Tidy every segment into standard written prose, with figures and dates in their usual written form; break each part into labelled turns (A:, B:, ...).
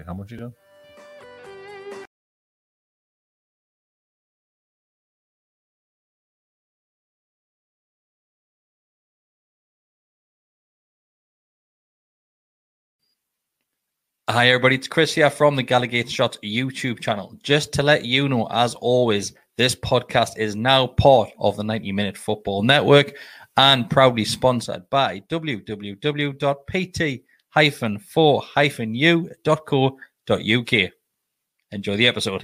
A: How much you do?
B: Hi everybody, it's Chris here from the Gallagher Shots YouTube channel. Just to let you know, as always, this podcast is now part of the 90 Minute Football Network and proudly sponsored by www.pt-4-u.co.uk. Enjoy the episode.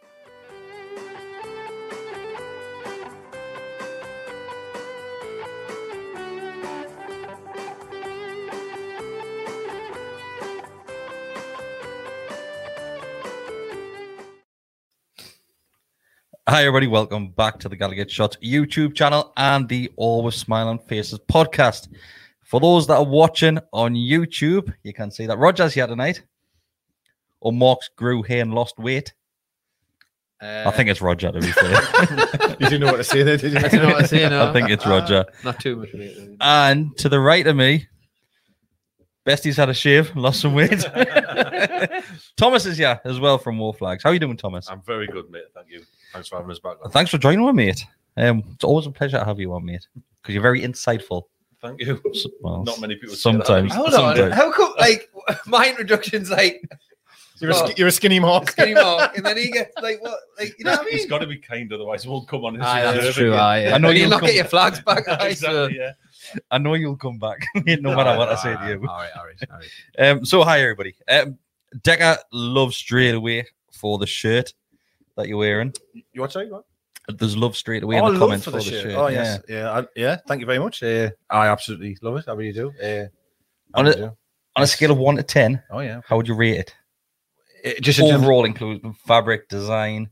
B: Hi everybody, welcome back to the Gallagher Shots YouTube channel and the Always Smiling Faces podcast. For those that are watching on YouTube, you can see that Roger's here tonight. Or Mark's grew hair and lost weight. I think it's Roger, to be fair.
A: You didn't know what to say there, did you?
C: I didn't know what to say, no.
B: I think it's Roger.
C: Not too much weight.
B: And to the right of me, Bestie's had a shave, lost some weight. Thomas is here as well from War Flags. How are you doing, Thomas?
D: I'm very good, mate. Thank you. Thanks for having us back on.
B: Thanks for joining me, mate. It's always a pleasure to have you on, mate, because you're very insightful.
D: Thank you.
B: Well,
D: Not many people
B: sometimes.
C: Hold on. How come, like, my introduction's like,
A: You're a skinny Mark.
C: skinny Mark, and then he gets, like, what? Like, you know what I mean?
D: He's got to be kind, otherwise it won't come on his
C: That's true.
B: I know
C: you'll
B: you'll
C: not
B: come-
C: get your flags back.
D: Exactly, yeah.
B: I know you'll come back, mate, no matter what I say to you.
C: All right.
B: So hi everybody. Decker loves straight away for the shirt that you're wearing.
A: You what, sorry? What?
B: There's love straight away in
A: love
B: the comments
A: for
B: for
A: the
B: the
A: shirt.
B: shirt.
A: Oh, yes. Yeah. Thank you very much. I absolutely love it. I really do.
B: On a scale of 1 to 10,
A: Oh, yeah.
B: how would you rate it?
A: Just in terms
B: Overall, including fabric, design.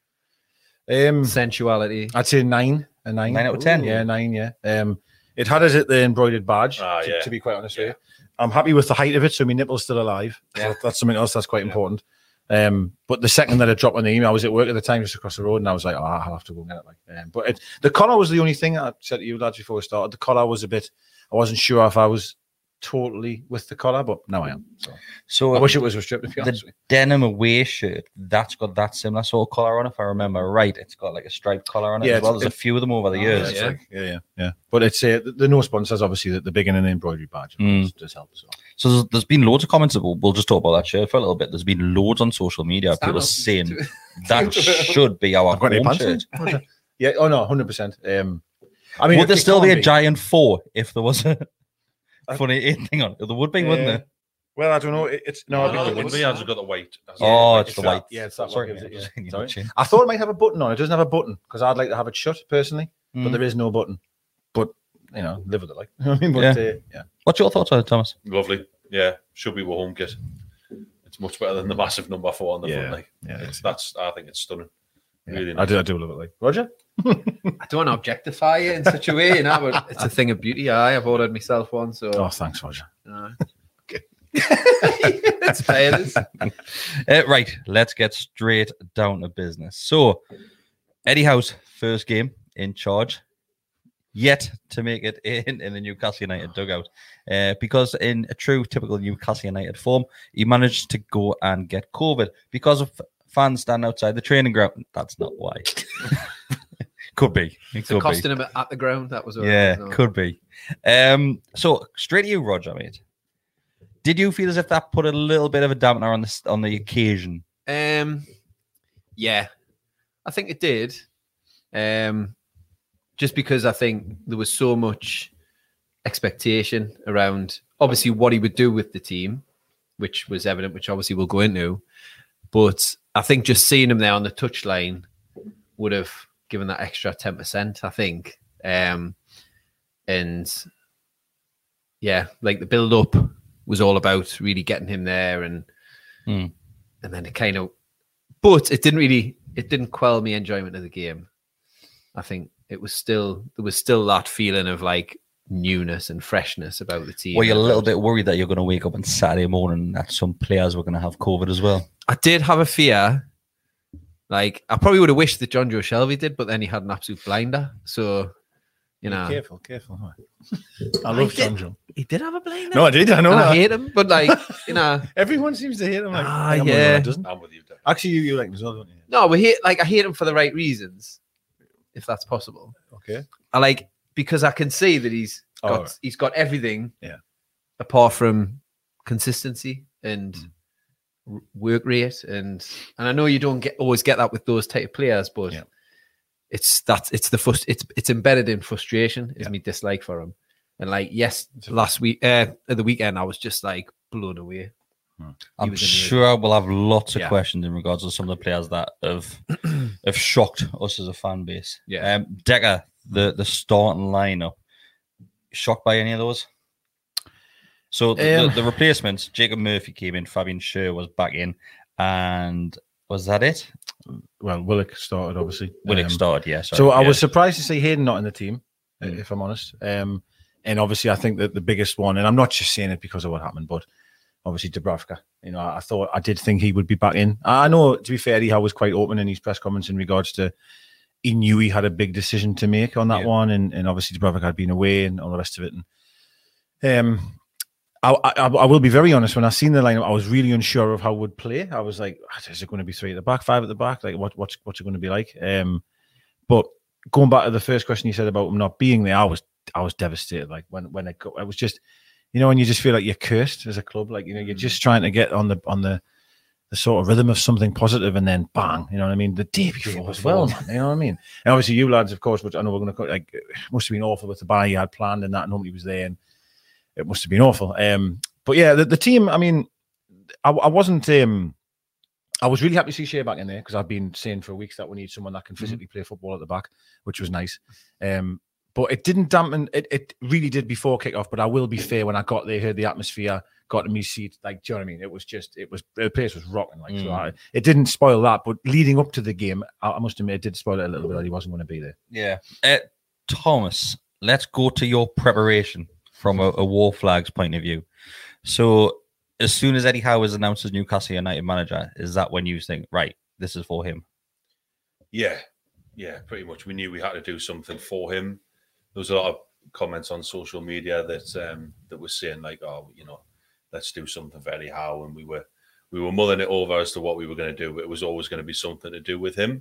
C: Sensuality.
A: I'd say 9. A 9.
B: 9 out of 10?
A: Yeah, 9, yeah. It had us at the embroidered badge, to be quite honest with you. I'm happy with the height of it, so my nipple's still alive.
C: Yeah.
A: So that's something else that's quite important. But the second that it dropped on the email, I was at work at the time just across the road, and I was like, I'll have to go and get it. But the collar was the only thing I said to you lads before we started. The collar was I wasn't sure if I was totally with the collar, but now I am. So I wish it was restricted.
B: The denim away shirt, that's got that similar sort of collar on, if I remember right. It's got like a striped collar on it as well. There's a few of them over the years.
A: Yeah. But it's the no sponsors, obviously, the big and the embroidery badge does help as well.
B: So there's been loads of comments. We'll just talk about that shirt for a little bit. There's been loads on social media. People saying that should be our home shirt.
A: Yeah. Oh no, 100%.
B: Would there still be a giant 4 if there was a funny 8 thing on it? There would be, wouldn't there?
A: Well, I don't know. It's no.
D: It wouldn't be. Has got the white.
B: It's the white.
A: Yeah, it's that.
B: Sorry,
A: Sorry. I thought it might have a button on it. It doesn't have a button because I'd like to have it shut personally, but there is no button. But live with it, like. I mean, yeah.
B: What's your thoughts on it, Thomas?
D: Lovely. Yeah, should be a home kit. It's much better than the massive number 4 on the front. Like, I think it's stunning.
A: Yeah.
D: Really nice.
A: I do love it. Like Roger.
C: I don't want to objectify you in such a way, but it's a thing of beauty. I've ordered myself one, so.
A: Oh, thanks, Roger.
C: It's fair.
B: Right, let's get straight down to business. So, Eddie Howe's first game in charge, yet to make it in the Newcastle United dugout. Because in a true typical Newcastle United form, he managed to go and get COVID because of fans standing outside the training ground. That's not why. Could be. It could
C: costing him at the ground. That was
B: could be. So straight to you, Roger, mate. Did you feel as if that put a little bit of a dampener on the occasion?
C: Yeah, I think it did. Just because I think there was so much expectation around obviously what he would do with the team, which was evident, which obviously we'll go into. But I think just seeing him there on the touchline would have given that extra 10%, I think. And yeah, like the build up was all about really getting him there and then it kind of, but it didn't quell me enjoyment of the game. I think there was still that feeling of like newness and freshness about the team.
B: Were you a little bit worried that you're going to wake up on Saturday morning that some players were going to have COVID as well?
C: I did have a fear. Like, I probably would have wished that John Joe Shelby did, but then he had an absolute blinder. So You know,
A: Careful. I love John.
C: he did have a blinder.
A: No, I did. I know.
C: And I
A: that.
C: hate him, but like, you know,
A: Everyone seems to hate him. Like,
C: Ah,
A: I think I'm the only one
C: yeah.
A: that doesn't.
D: I'm with you, Dave.
A: Actually, you like him as well, don't you?
C: no, but I hate him for the right reasons, if that's possible.
A: Okay.
C: I like because I can see that he's got everything, apart from consistency and work rate, and I know you don't always get that with those type of players, but it's embedded in frustration is my dislike for him. And like last week the weekend I was just like blown away.
B: I'm sure we'll have lots of questions in regards to some of the players that have shocked us as a fan base.
C: Yeah.
B: Decker, the starting lineup, shocked by any of those? So the replacements, Jacob Murphy came in, Fabian Schär was back in, and was that it?
A: Well, Willock started, obviously.
B: Willock started, yeah. Sorry.
A: So I was surprised to see Hayden not in the team, if I'm honest. And obviously, I think that the biggest one, and I'm not just saying it because of what happened, but obviously Dubravka. You know, I did think he would be back in. I know, to be fair, Eddie Howe was quite open in his press comments in regards to he knew he had a big decision to make on that one, and obviously Dubravka had been away and all the rest of it. And I will be very honest. When I seen the lineup, I was really unsure of how it would play. I was like, is it going to be 3 at the back, 5 at the back? Like, what's it going to be like? But going back to the first question you said about him not being there, I was devastated. Like when it was just, you know, when you just feel like you're cursed as a club. Like, you know, you're just trying to get on the sort of rhythm of something positive, and then bang, you know what I mean? The day before as well, man. You know what I mean? And obviously you lads, of course, which I know we're going to like, it must have been awful with the buy you had planned and that nobody was there, and it must have been awful. But yeah, the team, I mean, I wasn't, I was really happy to see Schär back in there because I've been saying for weeks that we need someone that can physically play football at the back, which was nice. But it didn't dampen, it really did before kickoff, but I will be fair, when I got there, heard the atmosphere, got to me seat, like, do you know what I mean? It was just, the place was rocking. Like, so it didn't spoil that, but leading up to the game, I must admit, it did spoil it a little bit that he wasn't going to be there.
B: Yeah. Thomas, let's go to your preparation from a War Flags point of view. So as soon as Eddie Howe was announced as Newcastle United manager, is that when you think, right, this is for him?
D: Yeah, pretty much. We knew we had to do something for him. There was a lot of comments on social media that was saying like, oh, you know, let's do something for Eddie Howe, and we were mulling it over as to what we were going to do. But it was always going to be something to do with him.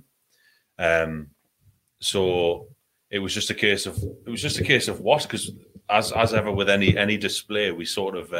D: So it was just a case of what, because as ever with any display, we sort of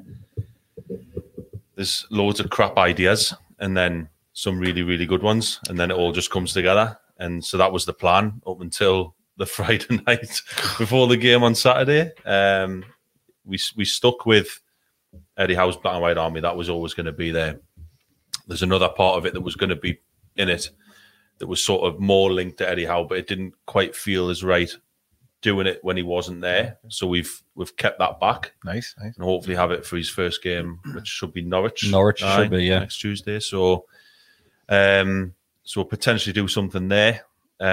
D: there's loads of crap ideas and then some really, really good ones, and then it all just comes together. And so that was the plan up until the Friday night before the game on Saturday. We stuck with Eddie Howe's Black and White Army. That was always going to be there. There's another part of it that was going to be in it that was sort of more linked to Eddie Howe, but it didn't quite feel as right doing it when he wasn't there. So we've kept that back.
A: Nice.
D: And hopefully have it for his first game, which should be Norwich.
B: Should be, yeah.
D: Next Tuesday. So we'll potentially do something there.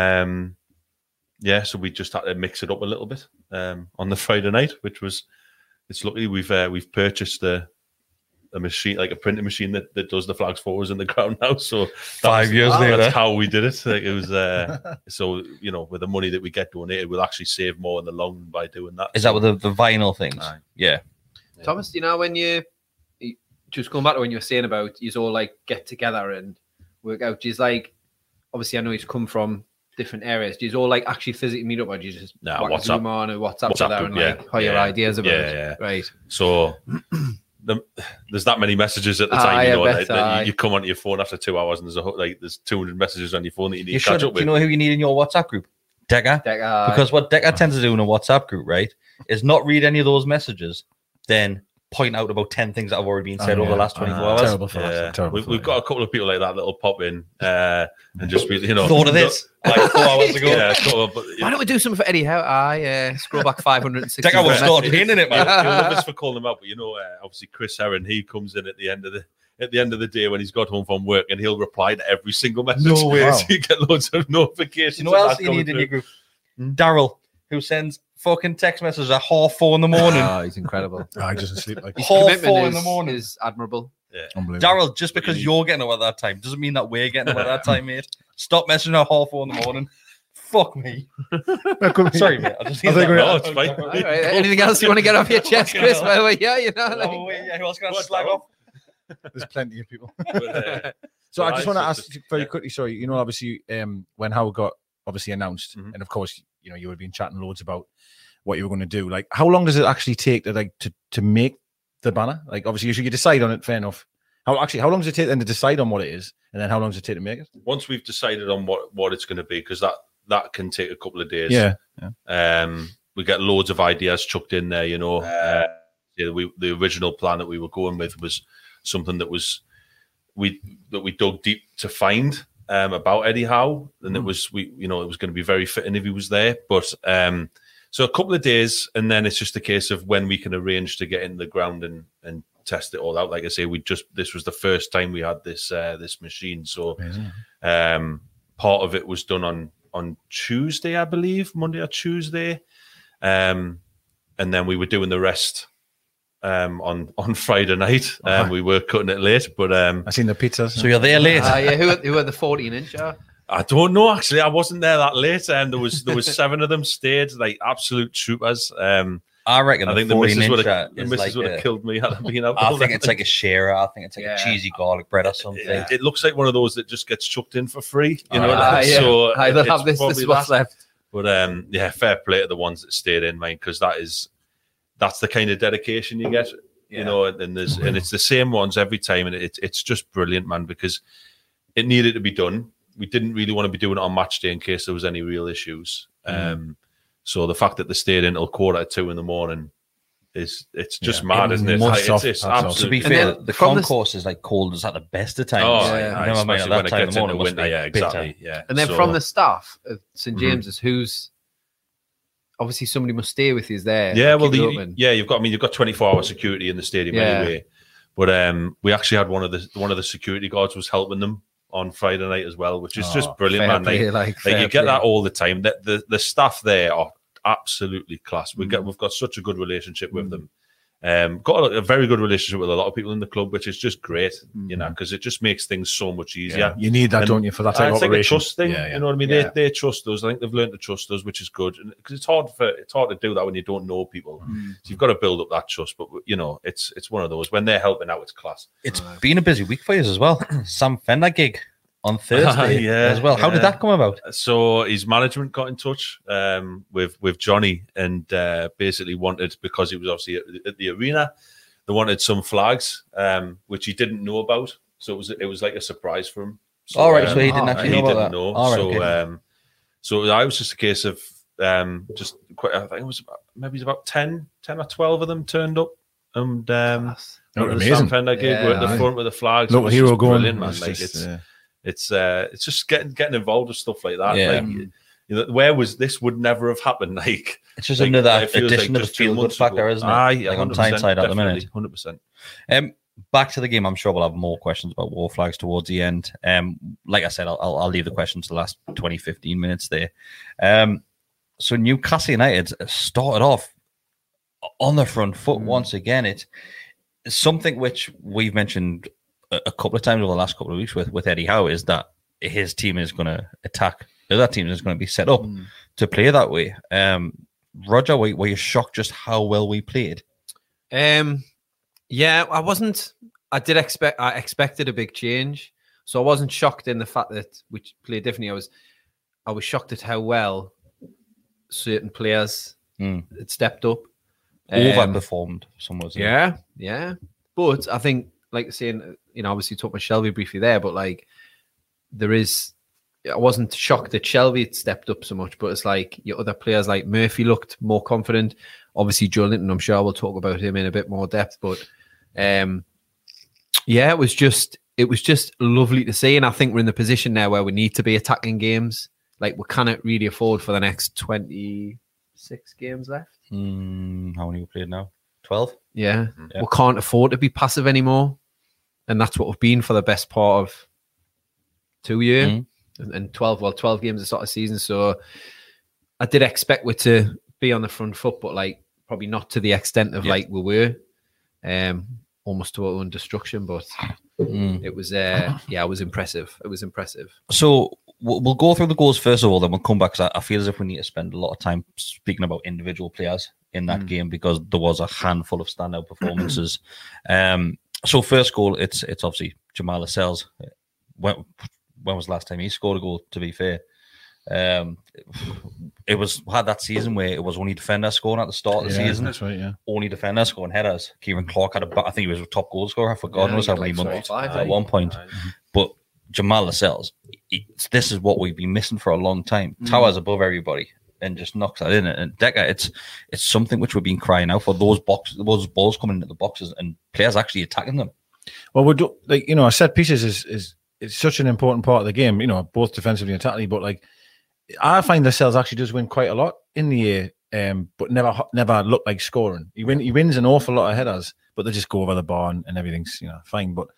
D: So we just had to mix it up a little bit on the Friday night, which was, it's lucky we've purchased a machine, like a printing machine that does the flags for us in the ground now. So
B: 5 years later,
D: that's how we did it. Like, it was so, you know, with the money that we get donated, we'll actually save more in the long run by doing that.
B: Is that with the vinyl things? Yeah.
C: Thomas, do you know when you just going back to when you were saying about you all like get together and work out? Do you like, obviously I know he's come from different areas. Do you all like actually physically meet up, or do you just
D: WhatsApp
C: Zoom on or WhatsApp together and like how your ideas about it? Right.
D: So there's that many messages at the time, you know, that you come onto your phone after 2 hours and there's 200 messages on your phone that you need to catch up with.
B: Do you know who you need in your WhatsApp group? Decker. Because what Decker tends to do in a WhatsApp group, right, is not read any of those messages, then point out about 10 things that have already been said over the last 24 hours.
A: Terrible for that. Terrible.
D: We've got a couple of people like that that'll pop in and just be, you know,
B: thought of this like 4 hours ago.
C: Why don't we do something for Eddie Howe? Scroll back 560.
B: Decker will start painting it, man.
D: You'll love us for calling them out, but you know, obviously Chris Heron, he comes in at the end of the day when he's got home from work, and he'll reply to every single message.
B: No way.
D: Wow. So you get loads of notifications.
B: You know what else you need in your group? Daryl, who sends fucking text messages at 4:30 in the morning.
C: Oh, he's incredible.
A: He doesn't sleep like
B: 4:30 in the morning
C: is admirable.
D: Yeah.
A: Unbelievable.
B: Daryl, just because you're getting up at that time doesn't mean that we're getting up at that time, mate. Stop messaging at 4:30 in the morning. Fuck me. Sorry, mate. I just
A: I think
D: No, it's fine.
C: All right. Anything else you want to get off your chest, Chris? Well, yeah, you know. Like,
B: Oh, wait, yeah, who else can I
D: What
B: slag
D: the-
B: off?
A: There's plenty of people.
D: But,
A: So I
D: Right,
A: just want to
D: so
A: ask
D: just-
A: very
D: yeah.
A: quickly. Sorry, you know, obviously, when Howard got obviously announced,
D: Mhm.
A: and of course, you know, you had been chatting loads about what you were going to do. Like, how long does it actually take to make the banner? Like, obviously, you decide on it. Fair enough. How long does it take then to decide on what it is, and then how long does it take to make it?
D: once we've decided on what it's going to be, because that can take a couple of days.
A: Yeah.
D: We get loads of ideas chucked in there. You know, the original plan that we were going with was something that we dug deep to find about Eddie Howe, and it was it was going to be very fitting if he was there. But so a couple of days, and then it's just a case of when we can arrange to get in the ground and test it all out. Like I say, this was the first time we had this machine, so part of it was done on Tuesday, I believe, Monday or Tuesday, and then we were doing the rest on Friday night. We were cutting it late, but
A: I seen the pizzas.
B: So you're there late.
C: yeah, who are the 14-inch?
D: I don't know. Actually, I wasn't there that late. There was 7 of them stayed, like absolute troopers.
B: I reckon
D: I
B: the
D: think the
B: 14
D: missus would
B: inch
D: have
B: like
D: killed me had I been out.
B: I
D: all
B: think
D: that
B: it's like a sharer. I think it's like
C: Yeah.
B: a cheesy garlic bread or something.
D: It looks like one of those that just gets chucked in for free. You know,
C: yeah.
D: so
C: I don't
D: it's
C: have this
D: probably
C: is what's
D: that.
C: left.
D: But yeah, fair play to the ones that stayed in, mate, because that's the kind of dedication you get. You know, and it's the same ones every time, and it's just brilliant, man, because it needed to be done. We didn't really want to be doing it on match day in case there was any real issues. So the fact that they stayed in until 1:45 in the morning it's just mad, isn't it?
A: Must off,
D: It's
A: that's off.
B: To
D: absolutely.
B: be
C: And
B: fair,
C: then
B: the
C: from the-
B: concourse is like cold as at the best of times.
D: Oh,
C: Yeah.
D: aye,
B: Never mind
D: especially
B: at
D: when
B: that
D: it
B: time in
D: gets
B: the
D: into
B: morning.
D: winter. Yeah,
B: bitter.
D: exactly. Yeah,
C: And then
D: So-
C: from the staff of St
D: Mhm.
C: James's, who's obviously somebody must stay with you there.
D: Yeah, well,
C: keep it open.
D: you've got 24-hour security in the stadium
C: Yeah.
D: anyway. But we actually had one of the security guards was helping them on Friday night as well, which is just brilliant,
C: Fair
D: man.
C: play,
D: Like
C: fair
D: you get
C: play.
D: that all the time. That the staff there are absolutely class. We've got such a good relationship with them. Got a very good relationship with a lot of people in the club, which is just great, you know, because it just makes things so much easier.
A: You need that,
D: And
A: don't you, for that type of
D: it's like a
A: operation?
D: trust thing.
A: Yeah, yeah.
D: You know what I mean?
C: Yeah.
D: They trust us. I think they've learned to trust us, which is good. Because it's hard to do that when you don't know people. So you've got to build up that trust. But you know, it's one of those when they're helping out, it's class.
B: It's been a busy week for you as well. Sam Fender gig on Thursday
D: Yeah,
B: as well. How did
D: yeah.
B: that come about?
D: So his management got in touch with Johnny and basically wanted, because he was obviously at the arena, they wanted some flags, which he didn't know about. So it was like a surprise for him. So,
B: All right, so he didn't actually
D: he
B: know about
D: didn't
B: that.
D: know.
B: All right,
D: So
B: okay.
D: so I was just a case of just quite. I think it was maybe about 10 or 12 of them turned up, and
C: Class.
A: Oh,
D: the
A: amazing.
D: Sam Fender gig were at the
A: Yeah.
D: front with the flags.
A: Local
D: It was
A: hero
D: just
A: going.
D: brilliant, man.
A: It's
D: Like
A: just,
D: it's just getting involved with stuff like that.
B: Yeah.
D: Like, you know, where was this would never have happened. Like
B: It's just
D: like,
B: another
D: it feels
B: addition
D: like
B: to the
D: just 2
B: feel good
D: months
B: factor,
D: ago.
B: isn't it?
D: Aye,
B: Like on
D: 100%,
B: Tyneside at the minute.
D: 100%.
B: Back to the game. I'm sure we'll have more questions about War Flags towards the end. Like I said, I'll leave the questions to the last 20, 15 minutes there. So Newcastle United started off on the front foot once again. It's something which we've mentioned a couple of times over the last couple of weeks with Eddie Howe, is that his team is going to attack. That team is going to be set up to play that way. Roger, were you shocked just how well we played?
C: Yeah, I wasn't. I expected a big change, so I wasn't shocked in the fact that we played differently. I was shocked at how well certain players had stepped up.
B: Overperformed, some was.
C: Yeah. But I think, like saying, you know, obviously talked about Shelby briefly there, but like I wasn't shocked that Shelby had stepped up so much, but it's like your other players like Murphy looked more confident. Obviously, Joe Linton, I'm sure we'll talk about him in a bit more depth, but yeah, it was just lovely to see. And I think we're in the position now where we need to be attacking games. Like we cannot really afford for the next 26 games left.
B: How many we played now? 12?
C: Yeah.
B: Yeah.
C: We can't afford to be passive anymore. And that's what we've been for the best part of 2 years and 12 games at the start of the season. So I did expect we to be on the front foot, but like probably not to the extent of like we were. Almost to our own destruction, but it was it was impressive. It was impressive.
B: So we'll go through the goals first of all, then we'll come back, because I feel as if we need to spend a lot of time speaking about individual players in that game, because there was a handful of standout performances. So first goal, it's obviously Jamal Lascelles. When was the last time he scored a goal, to be fair? It had that season where it was only defenders scoring at the start of the season.
A: That's right, yeah.
B: Only defenders scoring headers. Kieran Clark I think he was a top goal scorer for God knows how many months at one point. But Jamal Lascelles, this is what we've been missing for a long time. Towers above everybody and just knocks that in. And Decker, it's something which we've been crying out for, those balls coming into the boxes and players actually attacking them.
A: Well, our set pieces is such an important part of the game, both defensively and tactically, but I find Lascelles actually does win quite a lot in the air, but never look like scoring. He wins an awful lot of headers, but they just go over the bar and everything's fine. But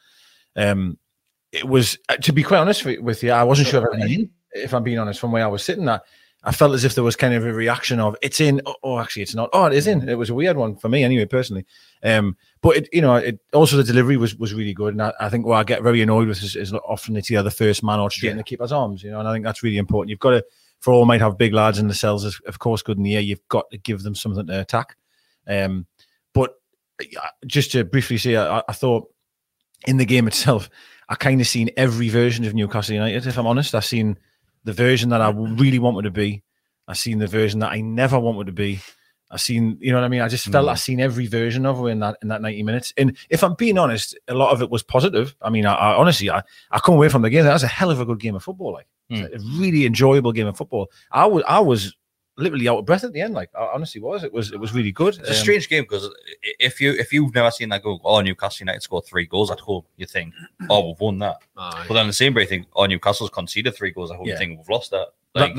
A: it was, to be quite honest with you, I wasn't sure if I'm being honest, from where I was sitting. I felt as if there was kind of a reaction of it's in. Oh, actually, it's not. Oh, it is in. It was a weird one for me, anyway, personally. But it also the delivery was really good, and I think what I get very annoyed with is often it's either the first man or straight in the keeper's arms. And I think that's really important. You've got to, for all might have big lads in the cells, is of course good in the air. You've got to give them something to attack. But just to briefly say, I thought in the game itself, I kind of seen every version of Newcastle United. If I'm honest, I've seen the version that I really wanted to be. I've seen the version that I never wanted to be. I've seen, you know what I mean? I just felt I've seen every version of her in that 90 minutes. And if I'm being honest, a lot of it was positive. I mean, I honestly come away from the game. That was a hell of a good game of football. A really enjoyable game of football. I was literally out of breath at the end. I honestly was. It was really good.
B: It's a strange game, because if you've never seen that go, Newcastle United scored 3 goals at home, you think, we've won that. But then the same way, you think, Newcastle's conceded 3 goals at home, you think we've lost that.
A: That's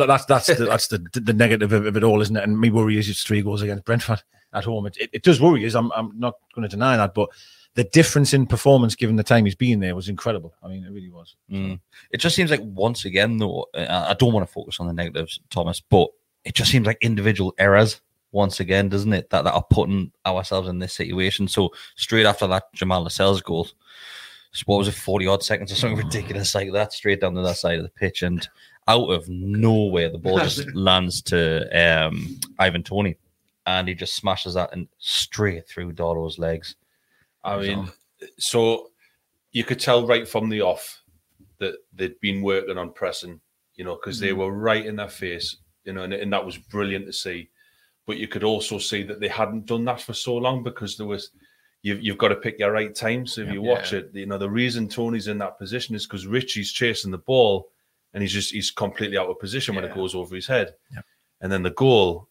A: the negative of it all, isn't it? And me worry is it's 3 goals against Brentford at home. It does worry us. I'm not going to deny that, but the difference in performance given the time he's been there was incredible. I mean, it really was.
B: It just seems like once again, though, I don't want to focus on the negatives, Thomas, but it just seems like individual errors once again, doesn't it? That are putting ourselves in this situation. So straight after that Jamal Lascelles goal, what was it, 40 odd seconds or something ridiculous like that, straight down to that side of the pitch, and out of nowhere the ball just lands to Ivan Toney, and he just smashes that and straight through Darlow's legs.
D: I mean, so you could tell right from the off that they'd been working on pressing, because they were right in their face, and that was brilliant to see. But you could also see that they hadn't done that for so long, because there was, you've got to pick your right time. So if you watch it, the reason Tony's in that position is because Richie's chasing the ball, and he's completely out of position when it goes over his head. And then the goal,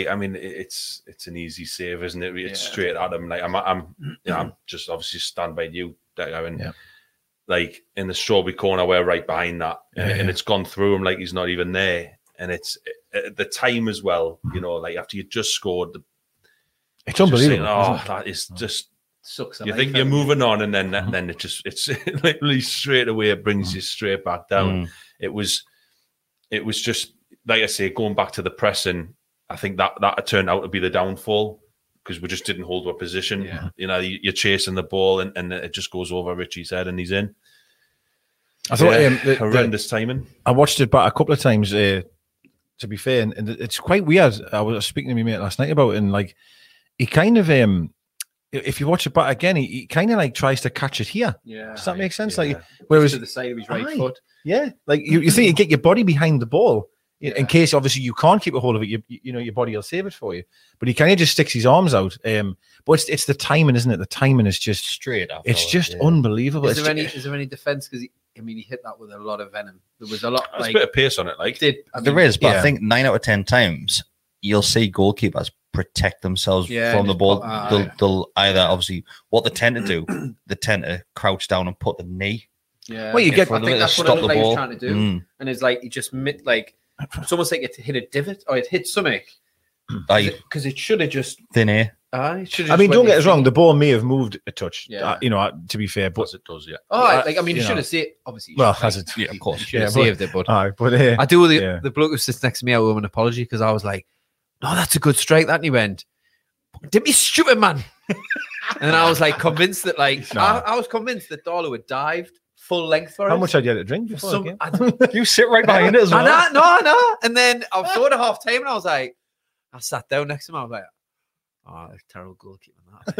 D: it's an easy save, isn't it? It's straight at him. I'm just obviously stand by you, and in the Strawberry corner, we're right behind that, and it's gone through him like he's not even there. And it's the time as well, after you just scored,
A: it's unbelievable.
D: Saying, that is just
C: sucks.
D: You think you're moving on, and then it's literally straight away it brings you straight back down. It was just, like I say, going back to the pressing. I think that turned out to be the downfall, because we just didn't hold our position. You're chasing the ball, and it just goes over Richie's head, and he's in.
A: I thought
D: horrendous timing.
A: I watched it back a couple of times. To be fair, and it's quite weird. I was speaking to my mate last night about it, and he kind of if you watch it back again, he kind of tries to catch it here. Does that make sense? Whereas
C: to the side of his right foot.
A: You think you get your body behind the ball in case obviously you can't keep a hold of it. Your body will save it for you. But he kind of just sticks his arms out. But it's the timing, isn't it? The timing is just
B: straight up.
A: It's just unbelievable.
C: Is there any defense? Because he hit that with a lot of venom. There was a lot.
D: There's a bit of pace on it.
B: There is, but I think 9 out of 10 times you'll see goalkeepers protect themselves from the ball. They'll either, obviously, what they tend to do, they tend to crouch down and put the knee.
C: Well, I think that's what it was trying to do. And it's he just it's almost like it hit a divot or it hit something. Because it should have just
B: thin air.
A: Don't get us wrong. The ball may have moved a touch. To be fair, but
D: it does.
C: You should have saved. Obviously,
A: has it?
B: Yeah, of course.
C: You should have saved it. But
A: I
C: do. The bloke who sits next to me, I owe him an apology, because I was like, "No, that's a good strike." That, and he went, "Didn't be stupid, man." And I was convinced that I was convinced that Darlow had dived full length for
A: How
C: us.
A: much had you had to drink before the
C: Some,
A: game?
C: I don't-
B: You sit right behind it as well.
C: no. And then I was at half time and I was like, I sat down next to him. I was like, oh, terrible goalkeeper.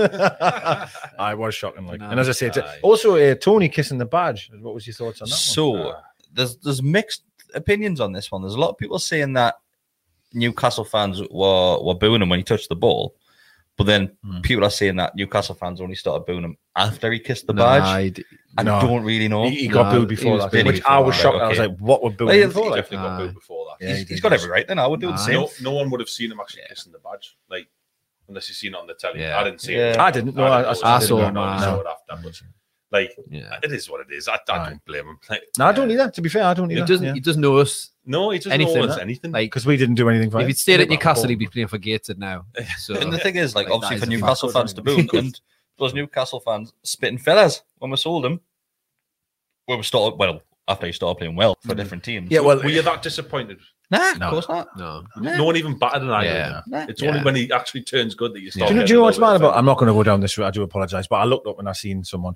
A: I was shocking. Like,
C: No.
A: and as I said,
D: Aye.
A: also Tony kissing the badge. What was your thoughts on that?
B: So there's mixed opinions on this one. There's a lot of people saying that Newcastle fans were booing him when he touched the ball, but then people are saying that Newcastle fans only started booing him after he kissed the badge. I
A: No.
B: don't really know.
A: He got
C: No,
A: booed
C: he
A: before
C: was
A: that,
C: booed
A: which
C: before
A: I was
B: that,
A: shocked.
B: right,
A: I was
B: okay.
A: like, what would booing
B: Well,
A: him
B: he
A: for? Like,
D: Definitely got booed before that.
A: Yeah,
B: He's got every right. Then I would do the same.
D: No one would have seen him actually kissing the badge, like unless you seen it on the telly.
C: Yeah.
D: I didn't see
B: Yeah.
D: it.
A: I didn't. No, I
C: I
A: didn't
C: saw
A: know.
C: him,
D: I
C: no.
D: saw it after. But like,
C: Yeah.
D: it is what it is. I
A: Aye.
D: don't blame him. Like,
A: No, I don't either. To be fair, I don't either.
C: He doesn't know us.
D: no, he doesn't
C: Anything,
D: know us
C: huh?
D: anything.
C: Like,
A: because we didn't do anything for
C: if
A: him.
C: he'd stayed at
A: Well,
C: Newcastle,
A: well,
C: he'd be playing for Gateshead now. So
B: And the thing is, like,
C: Like,
B: obviously
C: that
B: for
C: is a
B: Newcastle
C: fact,
B: fans to boo him, and those Newcastle fans spitting feathers when we sold him. When we started, well, after he started playing well for different teams.
A: Yeah, well,
D: were you that disappointed?
B: Nah,
A: No.
B: of course not.
C: no.
D: No one even batted an eye.
C: Yeah.
B: Nah.
D: It's only when he actually turns good that you start.
A: do you
D: getting
A: know
D: a
A: what's
D: little
A: mad
D: bit
A: about? I'm not going to go down this route. I do apologize, but I looked up and I seen someone.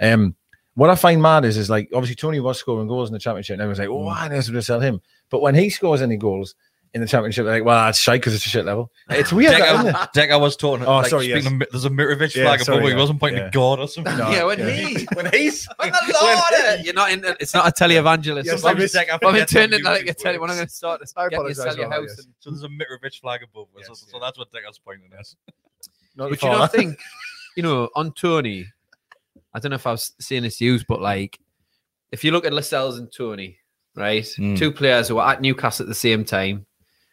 A: What I find mad is like obviously Tony was scoring goals in the championship, and everyone's like, "Oh, why on earth would they sell him?" But when he scores any goals in the championship, they're like, "Well, that's shite because it's a shit level." It's weird, that, isn't it?
B: Decker was talking.
A: Oh,
B: like,
A: sorry,
B: speaking
A: yes.
B: of, there's a Mitrovic
A: Yeah,
B: flag
A: sorry,
B: above. He
A: yeah,
B: wasn't pointing
A: yeah.
B: to God or something.
A: No,
C: Yeah, when he's you're not in. It's not a televangelist.
A: Yes,
B: Sometimes
A: there is.
B: Decker
C: I'm
B: forgets
C: turning
B: how
C: it like a
B: music
C: tele. When I'm
B: works.
C: going to start
A: I
C: to get you
A: apologise
C: sell your
A: for that,
C: house.
A: yes.
C: And,
B: So there's a Mitrovic flag above.
A: Yes,
B: so that's what Decker's pointing at.
A: Not
C: but
A: the
C: you know, I
A: father.
C: think on Tony, I don't know if I was saying this to you, but like if you look at Lascelles and Tony, right, two players who were at Newcastle at the same time,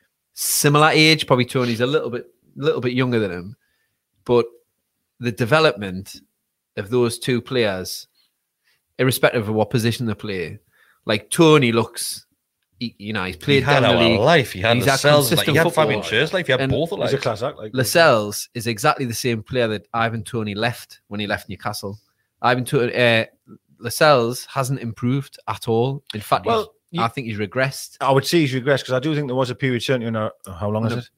C: similar age, probably Tony's a little bit younger than him, but the development of those two players, irrespective of what position they play, like Tony looks, he's
B: He
C: played
B: had
C: down the
B: our
C: league.
B: life. He had
C: He's had
B: Lascelles. Like,
C: consistent
B: he had
C: football.
B: Fabian Schürr's life. He had
C: And
B: both of
A: He's a
B: life.
A: class act. Like
C: Lascelles is exactly the same player that Ivan Toney left when he left Newcastle. Lascelles hasn't improved at all. In fact,
A: Well,
C: I think he's regressed.
A: I would say he's regressed because I do think there was a period certainly under how long is it?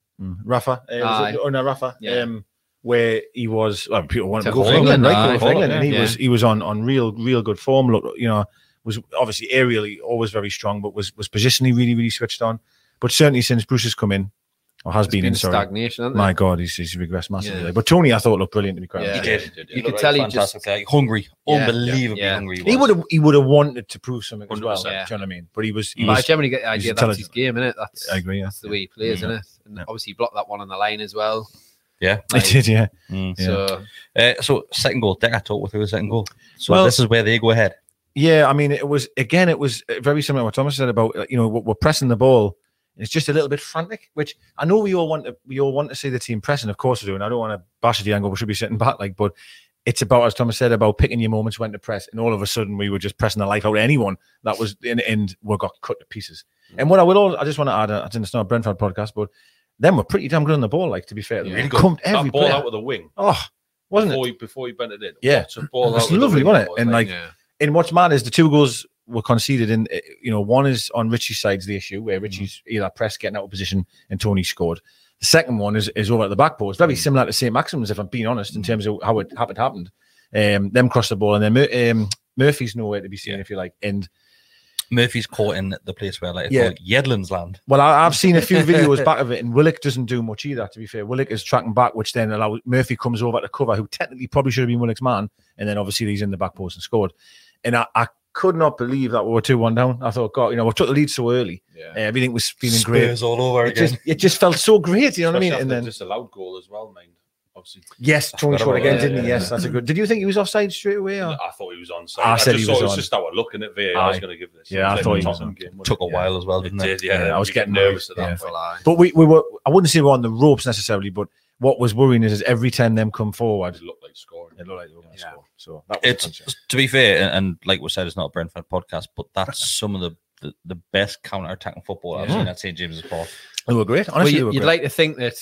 A: Rafa,
C: Aye.
A: under Rafa,
C: Yeah.
A: where he was. Well, people wanted to
C: To
A: go for
C: England,
A: England, right?
C: aye.
A: Go for England, and
C: Yeah.
A: he was on real good form. Look, was obviously aerially always very strong, but was positionally really switched on. But certainly since Bruce has come in, or has been in, sorry,
C: stagnation. Hasn't
A: my
C: it?
A: God, he's regressed massively.
C: Yeah.
A: But Tony, I thought looked brilliant to be quite
C: Yeah.
A: honest.
B: He
A: Yeah.
B: did.
C: You could tell he just-
B: fantastic. Like, hungry,
C: Yeah.
B: unbelievably
C: Yeah.
B: hungry.
A: He would have wanted to prove something as well.
D: 100%.
A: Do you know what I mean? But he was.
C: But I generally get the idea
A: he's
C: that's his
A: intelligent.
C: game, isn't it? That's,
A: I agree. Yeah.
C: that's the way he plays, isn't it? And
A: Yeah.
C: obviously he blocked that one on the line as well.
B: Yeah.
A: I did. Yeah.
B: Mm.
C: So
B: So second goal. Decker talked with the second goal. So
A: Well-
B: this is where they go ahead.
A: Yeah, I mean, it was very similar to what Thomas said about we're pressing the ball. It's just a little bit frantic, which I know we all want to see the team pressing. Of course we do, and I don't want to bash the angle. We should be sitting back, but it's about, as Thomas said, about picking your moments when to press. And all of a sudden, we were just pressing the life out of anyone that was in the end. We got cut to pieces. And what I just want to add, I think it's not a Brentford podcast, but them were pretty damn good on the ball. Like, to be fair,
C: Yeah.
A: really good.
D: That
A: Every
D: ball
A: player.
D: out with a wing
A: Wasn't it?
D: before he bent it in.
A: Yeah.
D: What a ball
A: It was
D: out with a
A: lovely,
D: wing
A: wasn't it?
D: was,
A: And like,
C: yeah.
A: and what's mad is the two goals were conceded in, one is on Richie's side's the issue, where Richie's either press getting out of position and Tony scored. The second one is over at the back post. Very similar to St. Maximin's, if I'm being honest, in terms of how it happened. Them cross the ball, and then Murphy's nowhere to be seen, if you like. And
B: Murphy's caught in the place where like
A: Yeah.
B: Yedlin's land.
A: well, I've seen a few videos back of it, and Willock doesn't do much either, to be fair. Willock is tracking back, which then allows Murphy comes over to cover, who technically probably should have been Willock's man, and then obviously he's in the back post and scored. And I could not believe that we were 2-1 down. I thought, God, we took the lead so early.
C: Yeah.
A: Everything was feeling great.
B: Spurs all over again.
A: It just felt so great, you know what I mean?
D: Especially
A: And
D: after
A: then
D: just a loud goal as well, mind. Obviously,
A: yes, Tony
B: forgot
A: scored
B: about
A: again,
B: that,
A: didn't he?
B: yeah.
A: Yes, that's a good. Did you think he was offside straight away? Or?
D: I thought he was onside.
A: I said he
D: just
A: was
D: thought it was
A: on.
D: just our looking at VAR. I
A: Aye.
D: was going to give this.
A: Yeah, I
D: It was
A: thought
D: like
A: he
D: a
A: was
D: Tottenham
A: on.
D: game, wasn't
B: Took a
D: it?
B: while as well,
D: It
B: didn't it?
D: did, yeah.
A: I was
D: You
A: getting
D: get nervous at
A: yeah.
D: that point.
A: But we were. I wouldn't say we were on the ropes necessarily, but what was worrying is every time them come forward,
D: It looked like scoring.
A: it looked like they were going to
C: Yeah.
A: score. So that was a
B: It's
A: concern.
B: to be fair, and like we said, it's not a Brentford podcast, but that's some of the best counter-attacking football I've
A: Yeah.
B: seen at St James's Park.
A: They were great.
C: Well,
A: Honestly, they were
C: you'd
A: great.
C: like to think that,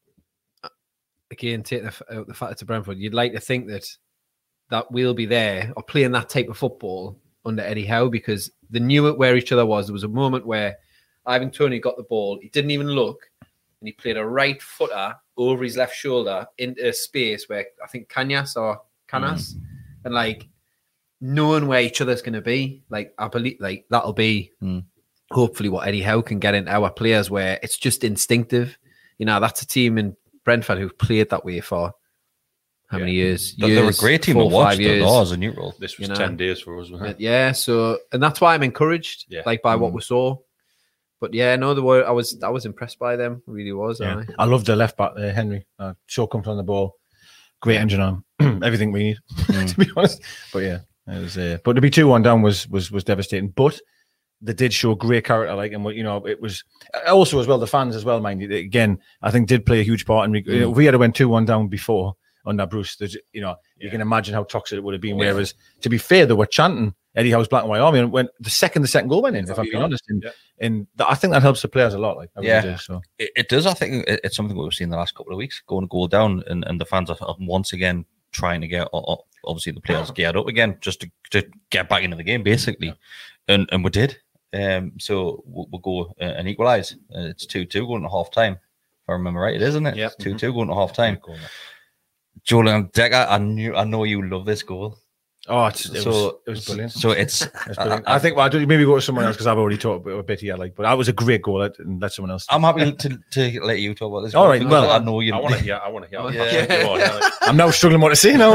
C: again, take the fact it's a Brentford, you'd like to think that we'll be there or playing that type of football under Eddie Howe, because they knew it where each other was. There was a moment where Ivan Toney got the ball, he didn't even look, and he played a right footer over his left shoulder into a space where I think Canas, and like knowing where each other's going to be. Like, I believe like that'll be hopefully what Eddie Howe can get into our players, where it's just instinctive. You know, that's a team in Brentford who've played that way for how many years?
B: They're a great team
C: 4
B: to
C: or 5
B: watch.
C: years.
B: Though, as a neutral.
D: This was
C: You know.
D: 10 days for us, wasn't it?
C: Yeah, so and that's why I'm encouraged, like by what we saw. But yeah, no, I was impressed by them. Really was.
A: Yeah. I loved the left back there, Henry. So comfort on the ball, great engine on, everything we need, to be honest. But yeah, it was. But to be 2-1 down was devastating. But they did show great character, like, and you know, it was also as well the fans as well. Mind you, again, I think did play a huge part. And if we had went 2-1 down before under Bruce, you know, you can imagine how toxic it would have been. Whereas, to be fair, they were chanting Eddie Howe's Black and White Army, and when the second goal went in, if I'm being honest, and I think that helps the players a lot. Like, I really do, so
B: it does. I think it's something we've seen the last couple of weeks, going goal down, and the fans are once again trying to get obviously the players geared up again, just to get back into the game, basically, and we did. So we'll go and equalise. It's 2-2 going to half time, if I remember right. It isn't it?
C: Yeah.
B: 2-2 going to half time. Julian Decker, I know you love this goal.
A: Oh, it was brilliant.
B: So it's
A: brilliant. I think maybe go to someone else because I've already talked a bit here. Like, but that was a great goal. And let someone else.
B: I'm happy to let you talk about this.
A: All right. Well,
B: I know you.
D: I want to hear.
C: Yeah.
A: I'm now struggling what to say. No.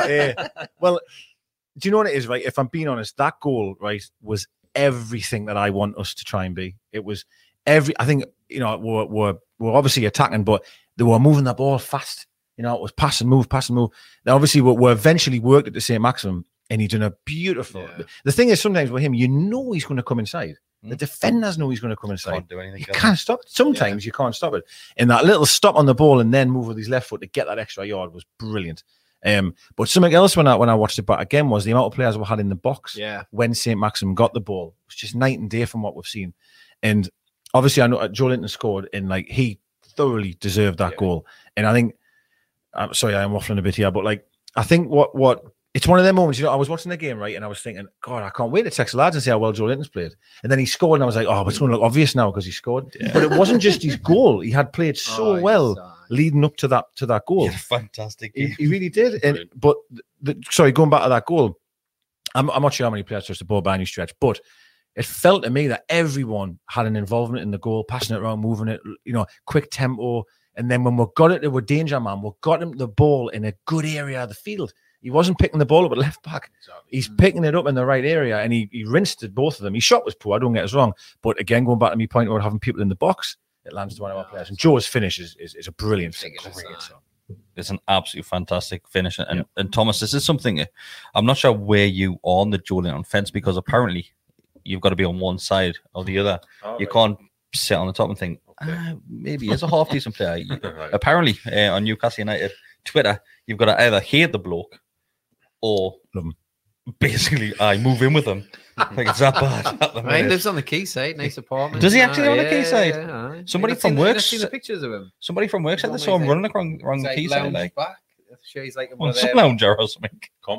A: Well, do you know what it is? Right. If I'm being honest, that goal, right, was everything that I want us to try and be. It was I think, you know, we're obviously attacking, but they were moving the ball fast. You know, it was pass and move. Now, obviously, we're eventually worked at the St. Maximum, and he done a beautiful. Yeah. The thing is, sometimes with him, you know he's going to come inside. The defenders know he's going to come inside.
B: Can't do anything.
A: You can't stop it. Sometimes you can't stop it. And that little stop on the ball and then move with his left foot to get that extra yard was brilliant. But something else when I watched it back again was the amount of players we had in the box when St. Maximum got the ball. It was just night and day from what we've seen. And obviously, I know Joelinton scored, and like he thoroughly deserved that goal. And I think. I'm sorry, I am waffling a bit here, but like I think what it's one of them moments. You know, I was watching the game, right, and I was thinking, God, I can't wait to text the lads and see how well Joelinton's played. And then he scored, and I was like, oh, but it's going to look obvious now because he scored. Yeah. But it wasn't just his goal; he had played so well leading up to that goal.
B: Fantastic.
A: He really did. And but sorry, going back to that goal, I'm not sure how many players touched the ball by any stretch, but it felt to me that everyone had an involvement in the goal, passing it around, moving it, you know, quick tempo. And then when we got it, they were danger man. We got him the ball in a good area of the field. He wasn't picking the ball up at left back. Exactly. He's picking it up in the right area, and he rinsed it, both of them. His shot was poor, don't get us wrong. But again, going back to my point about having people in the box, it lands to one of our players. And Joe's finish is a brilliant finish.
B: It's an absolute fantastic finish. And Thomas, this is something, I'm not sure where you are on the Joelinton fence, because apparently you've got to be on one side or the other. You can't sit on the top and think, maybe he's a half decent player. Right. Apparently, on Newcastle United Twitter, you've got to either hate the bloke or
A: love him.
B: Basically, move in with him. Like it's that bad.
C: He lives on the quayside, nice apartment.
B: Does he actually live on the quayside? Yeah. Somebody from work.
C: I've seen the pictures of him.
B: Somebody from work said they saw him running around the quayside. Like,
C: back. I'm sure he's like
B: on some lounger or something.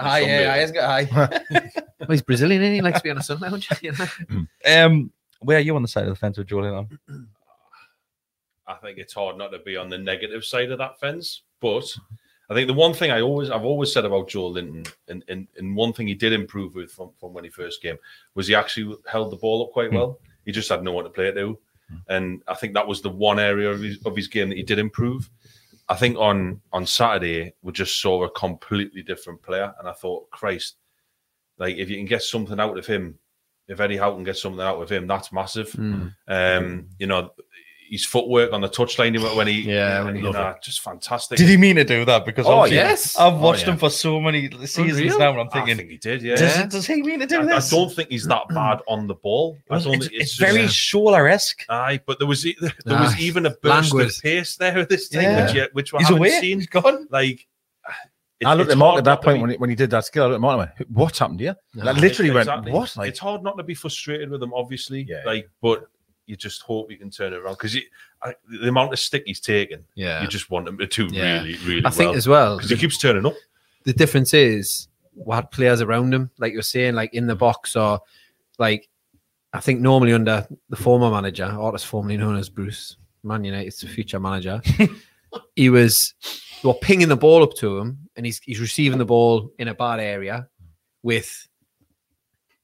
C: Well, he's Brazilian, and he likes to be on a sun lounge. You know?
B: Where are you on the side of the fence with Joelinton?
D: I think it's hard not to be on the negative side of that fence, but I think the one thing I've always said about Joelinton, and one thing he did improve with from when he first came, was he actually held the ball up quite well. He just had no one to play it to, and I think that was the one area of his game that he did improve. I think on Saturday we just saw a completely different player, and I thought, Christ, like if you can get something out of him, if Eddie Howe can get something out of him, that's massive. You know, his footwork on the touchline when he just fantastic.
B: Did he mean to do that? Because
C: yes,
B: I've watched him for so many seasons now, and I'm thinking,
D: I think he did. Yeah.
B: Does he mean to do this?
D: I don't think he's that bad on the ball.
B: It's very Scholar-esque.
D: Aye, but there was even a burst of pace there at this time, which we haven't seen.
B: He's gone.
D: Like,
A: I looked at Mark at that point when he did that skill. I looked at Mark and went, "What's happened here?" Like, literally went, "What?" Like,
D: it's hard not to be frustrated with him, obviously. But you just hope you can turn it around, because the amount of stick he's taken, you just want him to do really, really well.
C: I think as well,
D: because he keeps turning up.
C: The difference is we had players around him, like you're saying, like in the box, or like I think normally under the former manager, or formerly known as Bruce, Man United's future manager, they were pinging the ball up to him, and he's receiving the ball in a bad area with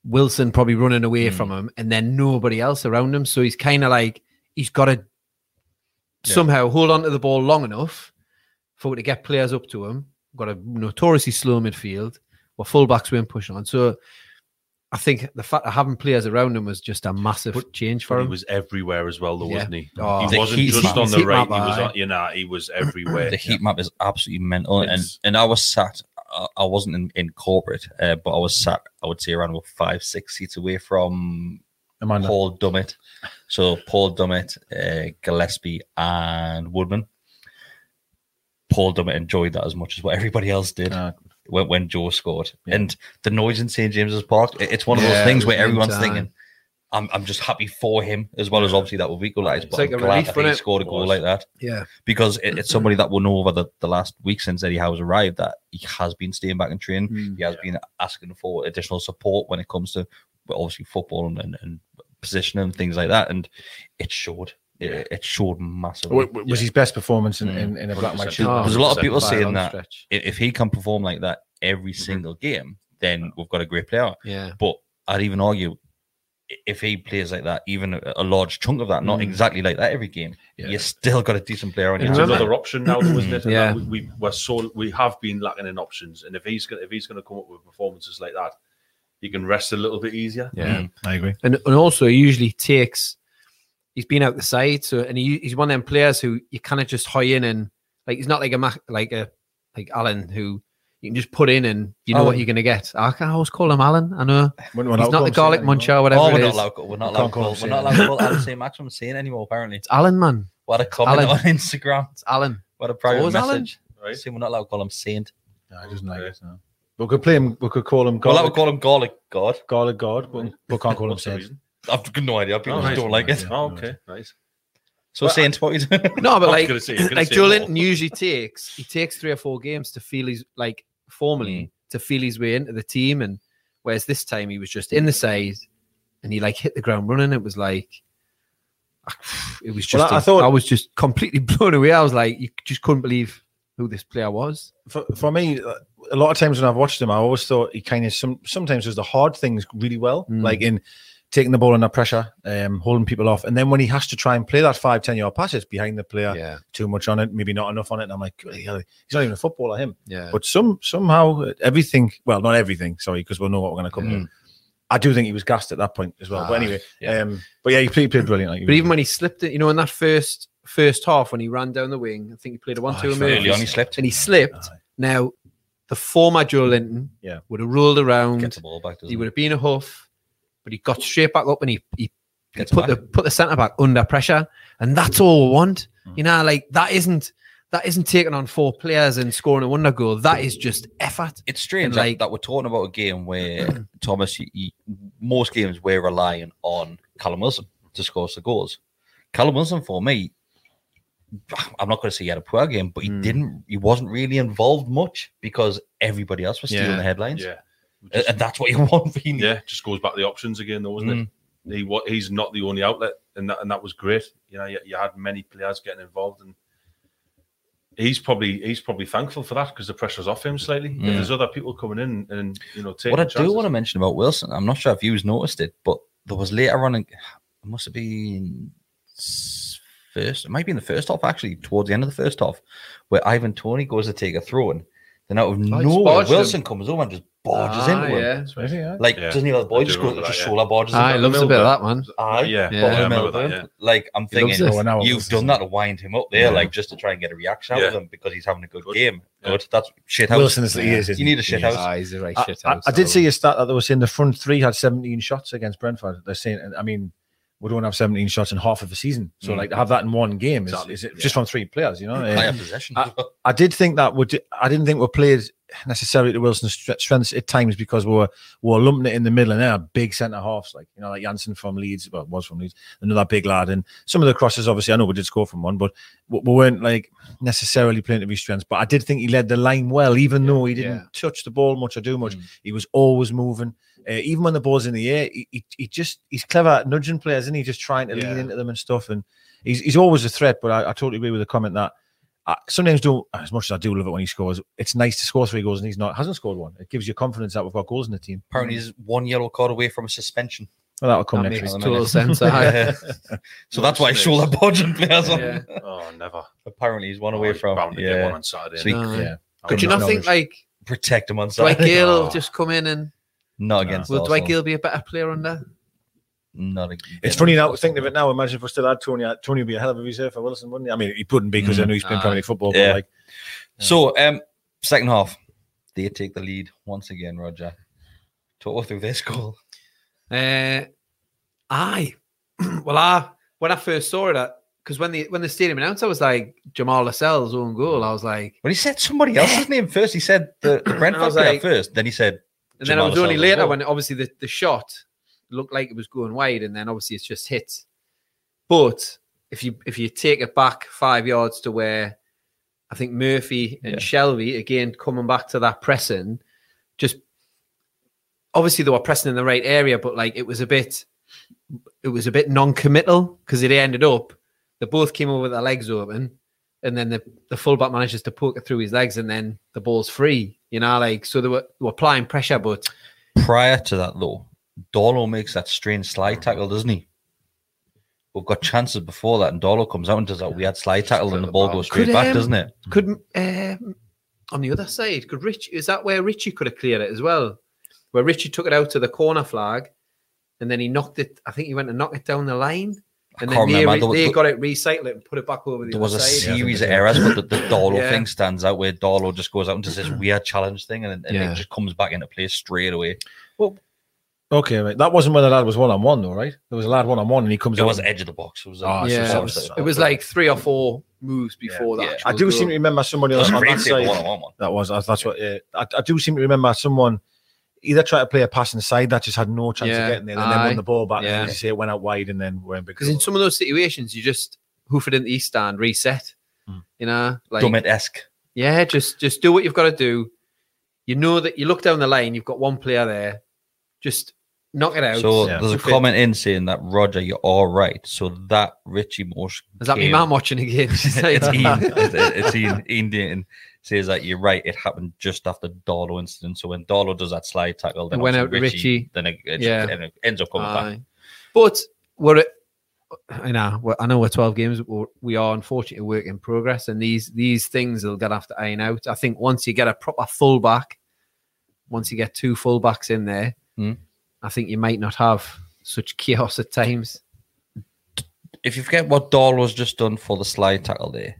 C: Wilson probably running away from him, and then nobody else around him. So he's kind of like he's got to somehow hold on to the ball long enough for it to get players up to him. Got a notoriously slow midfield, where fullbacks weren't pushing on. So I think the fact of having players around him was just a massive change for him.
D: He was everywhere as well, though, wasn't he?
C: Oh,
D: He wasn't just
C: map.
D: on the
C: Heat
D: right.
C: map,
D: He was,
C: aye.
D: he was everywhere.
B: The heat map is absolutely mental,
D: It's-
B: and I was sat. I wasn't in corporate, but I was sat. I would say around about 5-6 seats away from
A: Amanda.
B: Paul Dummett. So Paul Dummett, Gillespie, and Woodman. Paul Dummett enjoyed that as much as what everybody else did when Joe scored.
A: Yeah.
B: And the noise in St James's Park, it's one of those
C: Yeah,
B: things
C: it
B: where
C: was
B: everyone's
C: mental.
B: thinking, I'm just happy for him, as well as obviously that will equalise. But
C: like
B: I'm
C: a
B: glad
C: relief,
B: that
C: wasn't
B: he
C: it?
B: scored a goal like that,
C: Yeah.
B: because it's somebody that we'll know over the last week since Eddie Howe's arrived that he has been staying back in training. He has been asking for additional support when it comes to obviously football and positioning and things like that, and it showed. It showed massively.
A: Was his best performance in a black and white
D: 100%.
A: shirt.
C: Oh,
B: There's a lot of people
C: by a
B: saying
C: long
B: that
C: stretch.
B: if he can perform like that every single game, then we've got a great player.
C: Yeah.
B: But I'd even argue if he plays like that, even a large chunk of that, not exactly like that every game, you still got a decent player on
C: And
B: your
D: It's
B: team.
C: remember-
D: another option now, isn't it? And
C: Yeah.
D: that we have been lacking in options, and if he's going to come up with performances like that, you can rest a little bit easier.
C: Yeah.
A: I agree.
C: And also he usually takes. He's been out the side, so and he's one of them players who you kind of just high in and like he's not like Alan who you can just put in and you know what you're gonna get. I always call him Alan. I know he's not the garlic muncher or whatever
B: Oh,
C: it
B: we're
C: is.
B: not allowed. We're not allowed to call. We're not allowed to call Alan St. Maximum Saint anymore. Apparently,
C: It's Alan, man.
B: what a comment
C: Alan.
B: on Instagram.
C: It's Alan.
B: What a private
C: always Alan.
B: message.
D: Right?
B: Saying we're not allowed to call him Saint.
A: No, he doesn't like it. No. We could play him. We could call him
B: We're allowed to
A: garlic,
B: call him Garlic God.
A: garlic god, but we can't call him
D: What's the
A: Saint.
D: reason?
B: I've got no idea. People
D: Oh,
B: just
D: nice.
B: don't like it.
A: Yeah.
D: Oh, okay, nice.
B: So Saint, what you doing?
C: No, but
D: I was
C: like
D: gonna say- I was gonna
C: like
D: say
C: Joe
D: more.
C: Linton usually takes 3 or 4 games to feel his like formally to feel his way into the team, and whereas this time he was just in the side and he like hit the ground running. It was like it was just
A: Well, I
C: I was just completely blown away. I was like, you just couldn't believe who this player was.
A: For me, a lot of times when I've watched him, I always thought he kind of sometimes does the hard things really well, like in taking the ball under pressure, holding people off, and then when he has to try and play that 5-10 yard passes behind the player,
C: Yeah.
A: too much on it, maybe not enough on it, and I'm like, he's not even a footballer, him.
C: Yeah.
A: But somehow everything, well, not everything, sorry, because we'll know what we're going to come to. I do think he was gassed at that point as well. But anyway, but yeah, he played brilliant. Like,
C: But even when he slipped it, you know, in that first half when he ran down the wing, I think he played a 1-2
A: he
C: move.
B: Early on, he slipped.
C: And he slipped. Now, the former Joe Linton would have rolled around.
B: Get the ball back.
C: He would have been a huff, but he got straight back up and he
B: Gets
C: put
B: back.
C: the centre back under pressure, and that's all we want. You know, like that isn't taking on 4 players and scoring a wonder goal. That is just effort.
B: It's strange
C: And,
B: that,
C: like-
B: that we're talking about a game where Thomas, most games we're relying on Callum Wilson to score the goals. Callum Wilson, for me, I'm not going to say he had a poor game, but he wasn't really involved much because everybody else was stealing the headlines.
D: Yeah,
B: And that's what you want, really.
D: yeah. Just goes back to the options again, though, isn't it? He's not the only outlet, and that was great. You know, you had many players getting involved, and he's probably thankful for that because the pressure's off him slightly. If there's other people coming in and taking
B: What I
D: chances.
B: do want to mention about Wilson, I'm not sure if you've noticed it, but there was later on, it must have been it might be in the first half, actually, towards the end of the first half, where Ivan Toney goes to take a throw in. Then out of nowhere,
C: barged him.
B: Wilson comes over and just barges into him.
C: Yeah.
B: Like,
D: Yeah.
B: doesn't he like the boy
D: I
B: just
D: do
B: go
D: remember
B: just
D: that,
B: shoulder barges
C: I
B: him?
C: loves a bit of that, man.
B: Aye,
D: Yeah,
C: Yeah.
D: I
B: I
D: remember that. Yeah.
B: Like, I'm
C: He loves
B: thinking,
C: it.
A: Oh, now
B: you've
A: it's-
B: done that to wind him up there, like just to try and get a reaction out of
D: Yeah.
B: him because he's having a good
D: Good.
B: game.
D: Yeah.
B: Good. That's shit house.
A: Wilson is he is.
B: You need a shit house.
C: Ah, he's a right
A: I,
C: shit
A: I,
C: house.
A: I did see a stat that they were saying the front 3 had 17 shots against Brentford. They're saying, I mean, we don't have 17 shots in half of a season, so like to have that in one game is
D: Exactly.
A: just from 3 players, you know.
B: Higher possession.
A: I did think that I didn't think we played necessarily to Wilson's strengths at times because we were lumping it in the middle, and they're big centre halves, like like Janssen from Leeds, well, was from Leeds, another big lad, and some of the crosses. Obviously, I know we did score from one, but we weren't like necessarily playing to his strengths. But I did think he led the line well, even though he didn't touch the ball much or do much. He was always moving. Even when the ball's in the air, he's clever at nudging players, isn't he? Just trying to lean into them and stuff. And he's always a threat. But I totally agree with the comment that sometimes don't, as much as I do love it when he scores, it's nice to score 3 goals and hasn't scored one. It gives you confidence that we've got goals in the team.
B: Apparently, he's 1 yellow card away from a suspension.
A: Well, that'll come
C: That
A: next
C: makes
A: week.
C: total sense.
B: So that's why shoulder podging players on.
C: Yeah.
D: Oh, never.
B: Apparently, he's one away from.
D: Bound to get one on Saturday.
B: So he-
A: Yeah.
C: Could you not think like
B: protect him on
C: Dwight
B: Saturday.
C: Gale
D: Oh.
C: will just come in and
B: Not against
C: will Dwight
B: Arsenal.
C: Gale be a better player under?
B: Not
A: It's funny now, thinking of it now. Imagine if we still had Tony. Tony would be a hell of a reserve for Wilson, wouldn't he? I mean, he wouldn't be because I know he's playing Premier League football. But
B: Yeah.
A: like,
B: So, second half, they take the lead once again, Roger. Talk through this goal.
C: When I first saw it, because when the stadium announced, I was like Jamal Lascelles' own goal. I was like,
B: Well, he said somebody else's name first. He said the Brentford
C: was
B: player
C: like-
B: first. Then he said,
C: and then it was
B: Jamal
C: only
B: Lascelles'
C: later
B: goal.
C: when obviously the shot looked like it was going wide, and then obviously it's just hit. But if you take it back 5 yards to where I think Murphy and
B: Yeah.
C: Shelby, again coming back to that pressing, just obviously they were pressing in the right area, but like it was a bit non-committal because it ended up they both came over with their legs open, and then the fullback manages to poke it through his legs, and then the ball's free. You know, like so they were applying pressure, but
B: prior to that, though, Darlow makes that strange slide tackle, doesn't he? We've got chances before that, and Darlow comes out and does that weird slide tackle, and the ball goes straight
C: Could,
B: back, doesn't it?
C: could on the other side, could Richie? Is that where Richie could have cleared it as well? Where Richie took it out to the corner flag, and then he knocked it. I think he went to knock it down the line, and
B: can't
C: then
B: remember.
C: they got it, recycled it, and put it back over the
B: There
C: other
B: was a
C: side.
B: series of errors, but the Darlow
C: Yeah.
B: thing stands out where Darlow just goes out and does this weird challenge thing, and
C: Yeah.
B: it just comes back into play straight away.
A: okay, right. That wasn't when the lad was 1-on-1, though, right? There was a lad 1-on-1, and he comes
B: It
A: out.
B: was edge of the box. It was
A: Oh,
C: Yeah,
A: so
C: it was like 3 or 4 moves before
B: Yeah.
C: that.
B: Yeah.
A: I do seem to remember somebody
B: It was
A: else on
B: great
A: that
B: to see the
A: side.
B: one-on-one one.
A: That was that's what. I do seem to remember someone either tried to play a pass inside that just had no chance
C: Yeah,
A: of getting there, and then won the ball back.
C: yeah.
A: And as you say, it went out wide, and then went big.
C: because in some of those situations, you just hoof it in the east stand, reset. You know, like
B: Dummett-esque.
C: yeah, just do what you've got to do. You know that you look down the line, you've got one player there, just knock it out.
B: So
A: Yeah.
B: there's a
C: Hoof it.
B: comment in saying that, Roger, you're all right. So that Richie Morse
C: Is that me
B: game-
C: mum watching again? She's like,
B: it's Ian. It's Ian Dayton says that you're right. It happened just after Darlow incident. So when Darlow does that slide tackle, then
C: It went
B: obviously
C: out to Richie.
B: Then it
C: Yeah.
B: ends up coming back.
C: Aye. But I know we're 12 games. We are unfortunately a work in progress, and these things will get have to iron out. I think once you get a proper fullback, once you get 2 fullbacks in there, I think you might not have such chaos at times.
B: If you forget what Darlow's just done for the slide tackle there,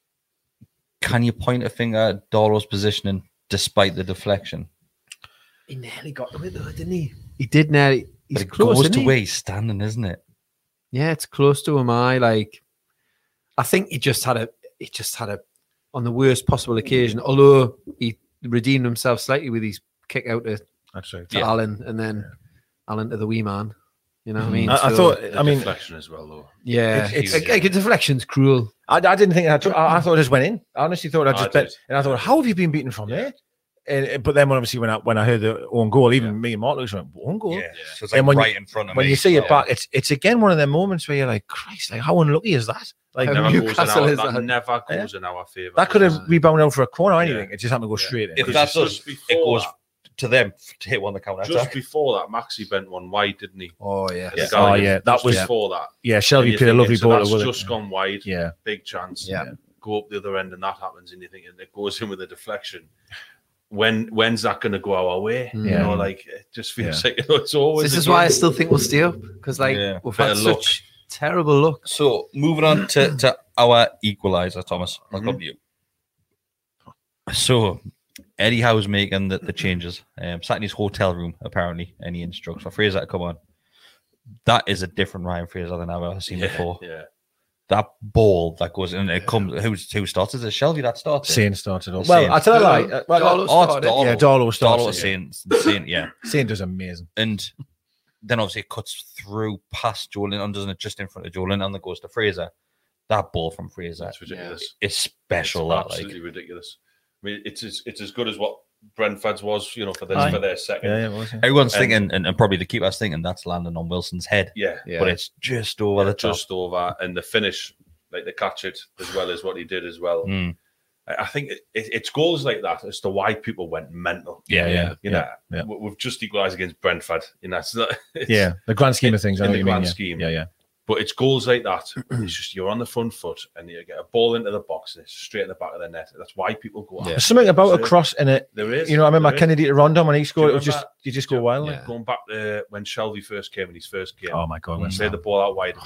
B: can you point a finger at Darlow's positioning despite the deflection?
C: He nearly got to it though, didn't he? He did nearly. He's
B: But it
C: close,
B: goes
C: isn't
B: to
C: he?
B: where he's standing, isn't it?
C: Yeah, it's close to him. I think he just had a on the worst possible occasion. Although he redeemed himself slightly with his kick out to
A: That's right.
B: Yeah.
C: Alan, and then Alan to the wee man. You know what I mean?
A: I
C: So,
A: thought.
D: The
A: I mean,
D: deflection as well, though.
C: yeah,
A: it's-
C: it's like a deflection's cruel.
A: I didn't think it had. I thought it just went in. I honestly thought I
D: I
A: just
D: did.
A: bet, and I thought, how have you been beaten from there? And, but then, obviously, when I heard the own goal, even me and Mark Lewis went own goal.
B: Yeah. So it's
A: And
B: like
A: when
B: right in front of
A: When
B: me.
A: you see it
B: Yeah.
A: back, it's again one of them moments where you're like, Christ, like how unlucky is that? Like
C: How
D: Never goes in
C: Newcastle
D: our,
C: is
D: that
C: that?
D: never goes in our favour.
A: that could have rebounded out for a corner or anything.
D: Yeah.
A: It just happened to go straight in.
B: If
D: Because
B: that does,
D: just
B: it
D: before
B: goes to them to hit one the counter
D: Just
B: attack.
D: before that, Maxi bent one wide, didn't he?
C: Oh yeah,
D: The
A: Oh,
D: guy
A: yeah, that
D: just
A: was-
D: before that.
A: Yeah,
D: And
A: Shelby
D: you're
A: played a lovely
D: thinking, so
A: ball
D: that's
A: with
D: just
A: it.
D: gone wide.
A: Yeah,
D: Big chance.
C: Yeah.
D: Go up the other end and that happens, and you're thinking it goes in with a deflection. When's that going to go our way? You
A: Yeah.
D: know, like it just feels like it's always.
C: This is
D: a
C: why I
D: game.
C: still think we'll stay up because like
B: Yeah,
C: we've
B: bit
C: had
B: of luck.
C: such terrible luck.
B: So moving on to our equaliser, Thomas. I'll come to you. So Eddie Howe's making the changes. Sat in his hotel room apparently, and he instructs for Fraser to come on. That is a different Ryan Fraser than I've ever seen before.
D: Yeah.
B: That ball that goes in, it comes. Who starts? Is it Shelby that starts? it?
A: Sane started off.
B: Sane.
A: Well, I tell you
C: No,
A: lie.
C: no.
A: Well,
C: Darlow
B: Oh, it's
C: started.
B: Darlow.
A: yeah, Darlow started.
B: Darlow saying, yeah.
A: Sane does amazing.
B: And then obviously it cuts through past Joe Linton, doesn't it? Just in front of Joe Linton, and then goes to Fraser. That ball from Fraser
D: That's ridiculous.
B: is special.
D: It's
B: That
D: absolutely
B: like
D: ridiculous. I mean, it's as good as what Brentford's was, you know, for
A: Aye.
D: their second.
A: Yeah, it was. Yeah.
B: everyone's
D: And-
B: thinking, and probably the keeper's thinking that's landing on Wilson's head,
D: Yeah,
C: Yeah.
B: but it's just over the top.
D: just over, and the finish like to catch it as well as what he did as well.
B: Mm.
D: I think it's goals like that as to why people went mental.
A: Yeah.
D: You know, we've just equalised against Brentford. You know, it's not,
A: Yeah, the grand scheme of things. I
D: in
A: know
D: the
A: what you mean.
D: grand scheme.
A: Yeah.
D: But it's goals like that. It's just you're on the front foot and you get a ball into the box and it's straight in the back of the net. That's why people go.
A: There's something about a cross in it.
D: There is.
A: You know, I remember
D: there is.
A: Kennedy to Rondon when he scored.
D: Do
A: It
D: you
A: was you just go wild.
C: Yeah.
D: Going back to when Shelby first came in his first game.
A: Oh my god!
D: When played the ball out wide.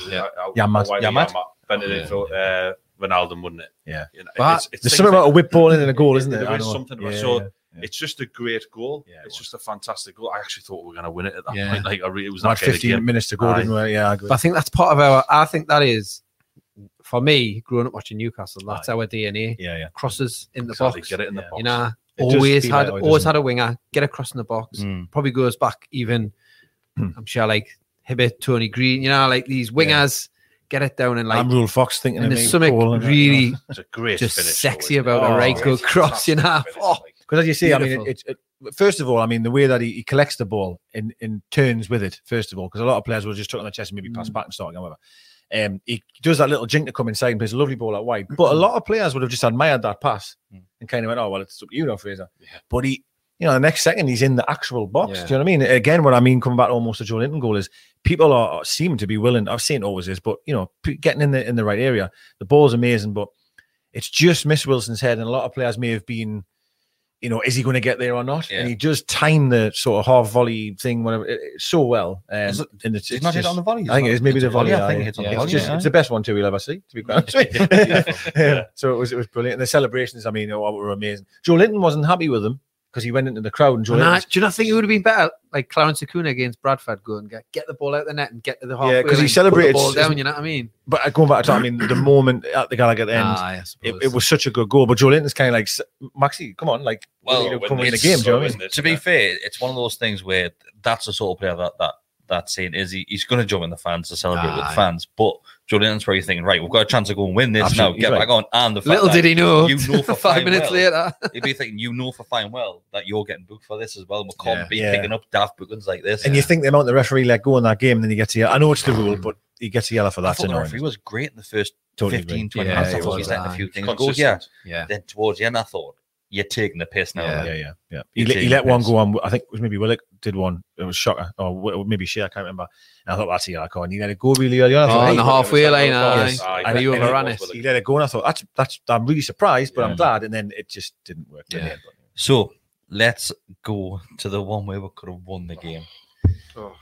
A: Yamat.
D: Bent it in for Ronaldo, wouldn't it?
A: Yeah.
D: You know,
C: But
D: it's
A: There's something about a whip ball in a goal, isn't there?
D: There
A: I
D: is
A: know.
D: something about
A: Yeah,
D: so.
A: yeah.
D: It's just a great goal.
A: Yeah,
D: it's just a fantastic goal. I actually thought we were going to win it at that
C: Yeah.
D: point. Like it was
A: Not
D: that kind of
A: 15
D: game.
A: minutes to go,
D: Aye.
A: didn't we? Yeah, I agree.
C: But I think that's part of our. I think that is, for me, growing up watching Newcastle. That's
A: Aye.
C: our DNA.
A: Yeah.
C: Crosses in the
D: Exactly,
C: box.
D: get it in the
A: Yeah.
D: box.
C: You know,
A: It does
C: always
A: feel
C: had
A: that way,
C: always
A: doesn't
C: had a winger get a cross in the box.
B: Mm.
C: Probably goes back even. I'm sure like Hibbert, Tony Green. You know, like these wingers get it down and like.
A: I'm Rule Fox thinking
C: and
A: of
C: there's
A: me.
C: something
A: Paul, and that,
C: really
D: It's a great
C: just
D: finish.
C: sexy
D: though, isn't
C: about
D: it?
C: a right good
D: it's a
C: cross, you know.
D: fantastic finish,
C: Oh.
D: like.
A: Because as you see, I mean,
C: Beautiful.
A: first of all, I mean, the way that he collects the ball in turns with it, first of all, because a lot of players will just tuck on the chest and maybe pass back and start again, whatever. He does that little jink to come inside and plays a lovely ball out wide. But a lot of players would have just admired that pass and kind of went, oh, well, it's up to you now, Fraser.
D: Yeah.
A: But he, you know, the next second he's in the actual box.
C: Yeah.
A: Do you know what I mean? Again, what I mean, coming back almost to Joe Linton goal is people are seem to be willing. I've seen it always is, but you know, getting in the right area. The ball's amazing, but it's just missed Wilson's head, and a lot of players may have been, you know, is he going to get there or not?
B: Yeah.
A: And he just timed the sort of half volley thing, whatever, so well.
B: Is it-
A: and it's
B: He's not hit
A: just-
B: on the volley.
A: I think it is maybe
B: It's
A: the
B: a volley.
A: volley.
B: I think
A: yeah,
B: it's on
A: yeah.
B: the
A: It's
B: volley.
A: just
B: yeah.
A: it's the best one too we'll ever see. To be quite honest with you. Yeah. So it was brilliant. And the celebrations, I mean, were amazing. Joe Linton wasn't happy with them because he went into the crowd and Joe
C: And
A: Linton.
C: do you not think it would have been better, like Clarence Acuna against Bradford, go and get the ball out the net and get to the halfway?
A: 'cause he
C: line,
A: celebrated-
C: put the ball down. You know what I mean?
A: But going back to that, I mean, the moment at the Gallagher end,
C: I suppose.
A: it was such a good goal. But Joe Linton's kind of like, Maxi, come on, like,
B: Well,
A: you know,
D: when
A: come in the
D: it's
A: game. Do you know
D: so,
A: what I mean?
D: isn't it?
B: To be fair, it's one of those things where that's the sort of player that's saying is he's going to jump in the fans to celebrate with the
C: Aye.
B: fans. But Joe Linton's probably thinking, right, we've got a chance to go and win this
A: Absolutely,
B: now, get
A: he's
B: back on. And the fact
C: Little
B: that
C: did he know,
B: you know for
C: 5
B: fine
C: minutes
B: well,
C: later.
B: he'd be thinking, you know for fine well that you're getting booked for this as well. We can't
C: Yeah.
B: be
A: Yeah.
B: picking up daft bookings like this.
A: And you think the amount the referee let go in that game, and then he gets a yellow. I know it's the rule, but he gets a yellow for
B: I
A: that.
B: thought the referee was great in the first
A: Totally
B: 15,
A: agree.
B: 20
C: Yeah,
B: minutes. I
C: he
B: thought he
C: was,
B: was letting a
C: aye.
B: few things go. Yeah.
D: Consistent.
C: Yeah.
B: Then towards the end, I thought, you're taking the piss now.
C: Yeah.
A: Yeah.
B: You're
A: He
B: taking
A: let
B: the
A: one
B: piss.
A: go on. I think it was maybe Willock did one. It was Shocker or maybe Shea. I can't remember. And I thought that's a yellow card. And he let it go really early on. I
C: Oh,
A: thought,
C: on the
A: hey,
C: halfway line,
D: Yes.
C: aye.
D: Aye.
C: And he
A: And
C: overran it.
A: he let it go, and I thought that's. I'm really surprised, but
B: Yeah.
A: I'm glad. And then it just didn't work. in the
C: Yeah.
A: end, but-
B: So let's go to the one where we could have won the game.
C: Oh.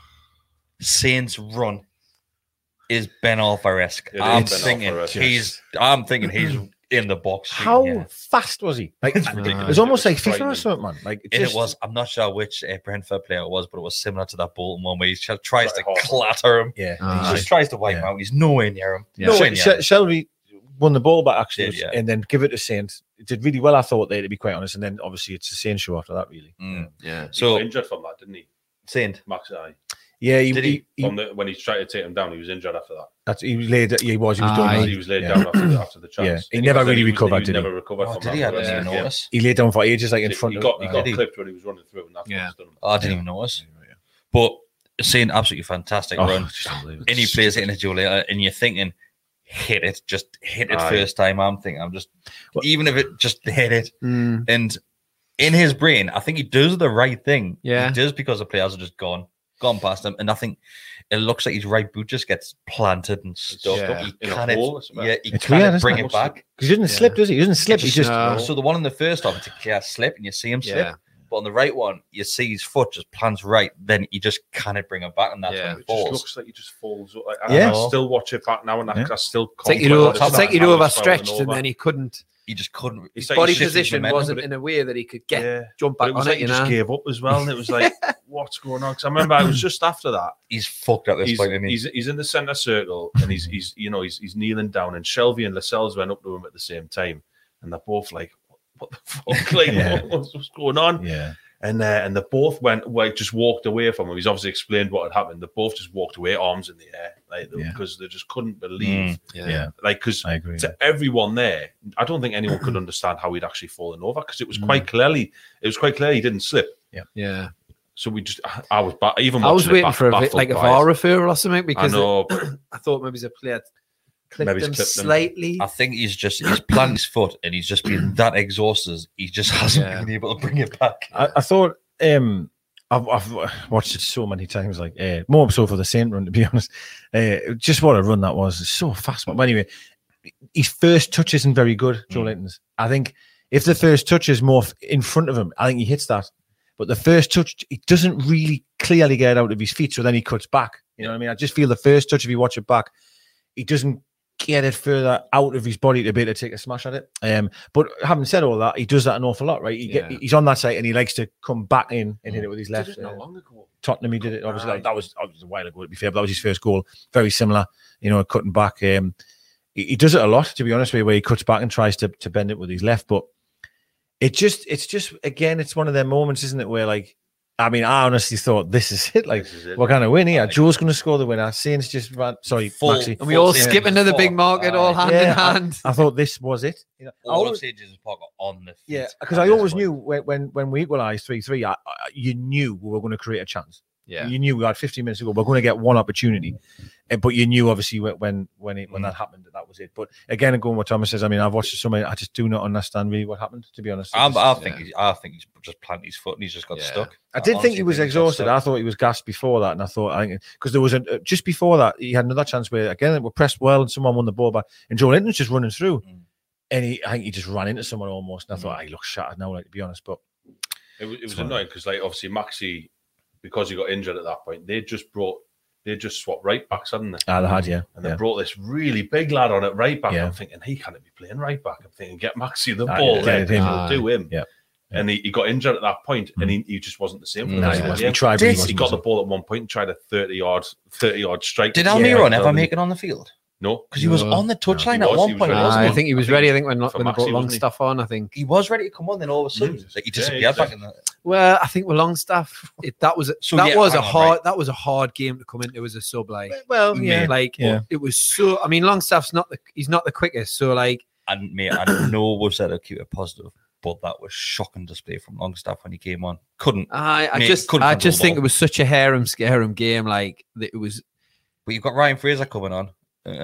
B: Saints run is Ben Arthur-esque.
D: It is
B: I'm
D: Ben
B: thinking
D: Arthur-esque,
B: he's in the box.
A: How
B: Yeah.
A: fast was he? Like
D: It's
A: it
D: ridiculous.
A: was almost
D: It
A: like
D: was
A: FIFA or
D: frightening.
A: something, man. Like
B: And it was, I'm not sure which Brentford player it was, but it was similar to that Bolton one where he tries to clatter him.
A: yeah.
C: Aye.
B: He just tries to wipe him
A: Yeah.
B: out. He's nowhere near him.
C: Yeah.
A: No,
B: Shane, yeah.
A: Shelby won the ball back actually,
B: Did, yeah.
A: and then give it to Saints. It did really well, I thought, there, to be quite honest. And then obviously it's the Saints show after that, really.
B: Mm.
C: Yeah.
D: He
B: So
D: got injured from that, didn't he?
B: Saint,
D: Max Eye.
A: Yeah,
B: Did he?
D: When he tried to take him down, he was injured after that.
A: he was laid. He was done.
C: Aye.
A: right?
D: He was laid
A: Yeah.
D: down after the chance.
A: Yeah, he
D: And
A: never
D: was-
A: really
D: was-
A: recovered,
D: He
A: did he?
D: never recovered
B: oh,
D: from
B: did
D: that.
B: he? I
D: for the
B: didn't
D: rest
B: even
D: of the game.
B: notice.
A: He laid down for ages, like in front
D: He
A: of.
D: got
B: Did he?
D: clipped when he was running through, and that's
C: Yeah.
D: what's done him.
B: Oh, I didn't even notice. But Saint, absolutely fantastic
A: Oh,
B: run.
A: just unbelievable.
B: And he plays it in a duel later, and you're thinking, hit it
D: Aye.
B: first time. I'm thinking,
A: Well-
B: even if it just hit it.
C: Mm.
B: And in his brain, I think he does the right thing.
C: Yeah.
B: He does because the players are just gone past him. And I think it looks like his right boot just gets planted and stuck.
C: Yeah.
B: He
D: In a
B: can't,
D: hole or something.
B: yeah, he
A: It's
B: can't
A: weird, isn't
B: bring
A: it?
B: it back.
A: Because he doesn't
C: Yeah.
A: slip, does he? He doesn't slip. He just.
B: So the one in the first half, it's a clear slip, and you see him slip.
C: Yeah.
B: But on the right one, you see his foot just plants right. Then he just cannot bring it back, and that's
C: Yeah.
B: when it
D: It just
B: falls.
D: looks like he just falls. Like,
A: Yeah.
D: I still watch it back now, and
A: Yeah.
D: I still can't.
C: It's like he'd overstretched and then he couldn't.
B: He just couldn't.
D: It's
B: His
D: like
C: Body
D: he shifted
C: position
B: momentum.
C: wasn't in a way that he could get
D: Yeah.
C: jump
D: But
C: back
D: it was
C: on
D: like
C: it.
D: he
C: You
D: just
C: know.
D: gave up as well, and it was like, what's going on? Because I remember it was just after that.
B: He's fucked at this point. I mean,
D: He's in the centre circle, and he's kneeling down, and Shelby and Lascelles went up to him at the same time, and they're both like, what the fuck? Like,
A: Yeah.
D: what's going on?
A: Yeah.
D: And they both just walked away from him. He's obviously explained what had happened. They both just walked away, arms in the air, like
A: Yeah.
D: because they just couldn't believe,
A: Yeah.
D: like because
A: I agree.
D: to everyone there, I don't think anyone could understand how he'd actually fallen over because it was quite clear he didn't slip.
C: Yeah.
D: So I was even
C: I was
D: watching it
C: waiting
D: back-
C: for a
D: baffled
C: like a
D: by
C: VAR
D: it.
C: referral or something
D: I
C: because
D: know,
C: I thought maybe the player clipped
D: Maybe he's
C: him
D: clipped him.
C: slightly.
B: I think he's planted his foot and he's just been that exhausted. He just hasn't
C: Yeah.
B: been able to bring it back.
A: I thought I've watched it so many times, like more so for the Saint run, to be honest. Just what a run that was. It's so fast. But anyway, his first touch isn't very good, Joe Linton's. I think if the first touch is more in front of him, I think he hits that. But the first touch, he doesn't really clearly get out of his feet, so then he cuts back. You know what I mean? I just feel the first touch, if you watch it back, he doesn't get it further out of his body to be able to take a smash at it. But having said all that, he does that an awful lot, right? He's on that side and he likes to come back in and hit it with his left.
D: Not long ago.
A: Tottenham, he did it. Obviously, that was a while ago, to be fair, but that was his first goal. Very similar, cutting back. He does it a lot, to be honest with you, where he cuts back and tries to bend it with his left. But it's just again, it's one of them moments, isn't it, where like, I mean, I honestly thought this is it. Like, we're going to win here. Joe's going to score the winner. Saints just ran. Sorry, Maxi.
C: And we all skip into the big market, all hand in hand.
A: I thought this was it.
B: All I'm saying is Parker on the feet.
A: Yeah, because I always knew when we equalised 3-3, you knew we were going to create a chance.
C: Yeah,
A: you knew we had 15 minutes to go. We're going to get one opportunity, but you knew obviously when that happened that was it. But again, going what Thomas says, I mean, I've watched it so many. I just do not understand really what happened. To be honest,
B: I think he's just planted his foot and he's just got stuck.
A: I did think he was exhausted. I thought he was gassed before that, and I think because there was just before that he had another chance where again we pressed well and someone won the ball back, and Joe Linton's just running through, and I think he just ran into someone almost, and I thought he looks shattered now, like, to be honest. But
D: it was annoying because like obviously Maxi, because he got injured at that point, they just swapped right backs, hadn't they?
A: They had, yeah.
D: And they brought this really big lad on at right back. Yeah. I'm thinking he can't be playing right back. I'm thinking get Maxi the ball, do him.
A: Yeah.
D: And he got injured at that point, and he just wasn't the same.
A: He tried.
D: He got the ball at one point and tried a 30-yard strike.
B: Did Almiron ever make it on the field?
D: No,
B: because he was on the touchline at one point.
C: I think he was ready. I think when they brought Longstaff on, I think
B: he was ready to come on. Then all of a sudden, he disappeared back in the.
C: Well, I think with Longstaff, that was a hard game to come into as a sub. Like, it was so. I mean, Longstaff's he's not the quickest. So like,
B: and mate, I know we've said to keep it positive, but that was shocking display from Longstaff when he came on. I
C: just think it was such a harem scarum game. Like it was.
B: But you've got Ryan Fraser coming on.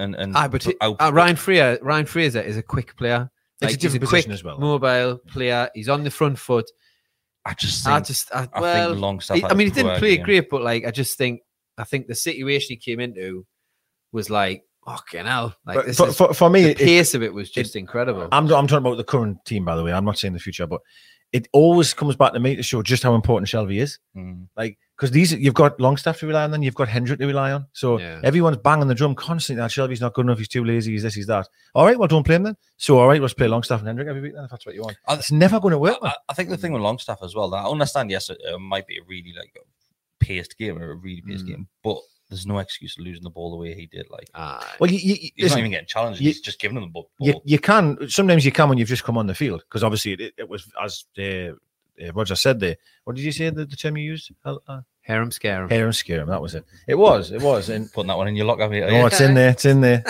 C: Ryan Fraser is a quick player. Like,
A: he's a quick, as well,
C: mobile player. He's on the front foot.
B: I think Longstaff.
C: I mean, he didn't play great, but like, I think the situation he came into was like, fucking hell. Like,
A: for me,
C: the pace of it was just incredible.
A: I'm talking about the current team, by the way. I'm not saying the future, but it always comes back to me to show just how important Shelby is. Like, because you've got Longstaff to rely on, then you've got Hendrick to rely on. So everyone's banging the drum constantly that Shelby's not good enough, he's too lazy, he's this, he's that. All right, well, don't play him then. So, all right, let's play Longstaff and Hendrick every week then, if that's what you want. It's never going to work.
B: I think the thing with Longstaff as well, I understand, yes, it might be a really paced game or a really paced game, but there's no excuse for losing the ball the way he did. Like,
A: well,
B: he's not even getting challenged. He's just giving them the ball.
A: You can sometimes when you've just come on the field, because obviously it was as Roger said there. What did you say the term you used?
C: Harem scarum.
A: Harem scarum. That was it. It was. And
B: putting that one in your locker.
A: Oh, it's in there. It's in there.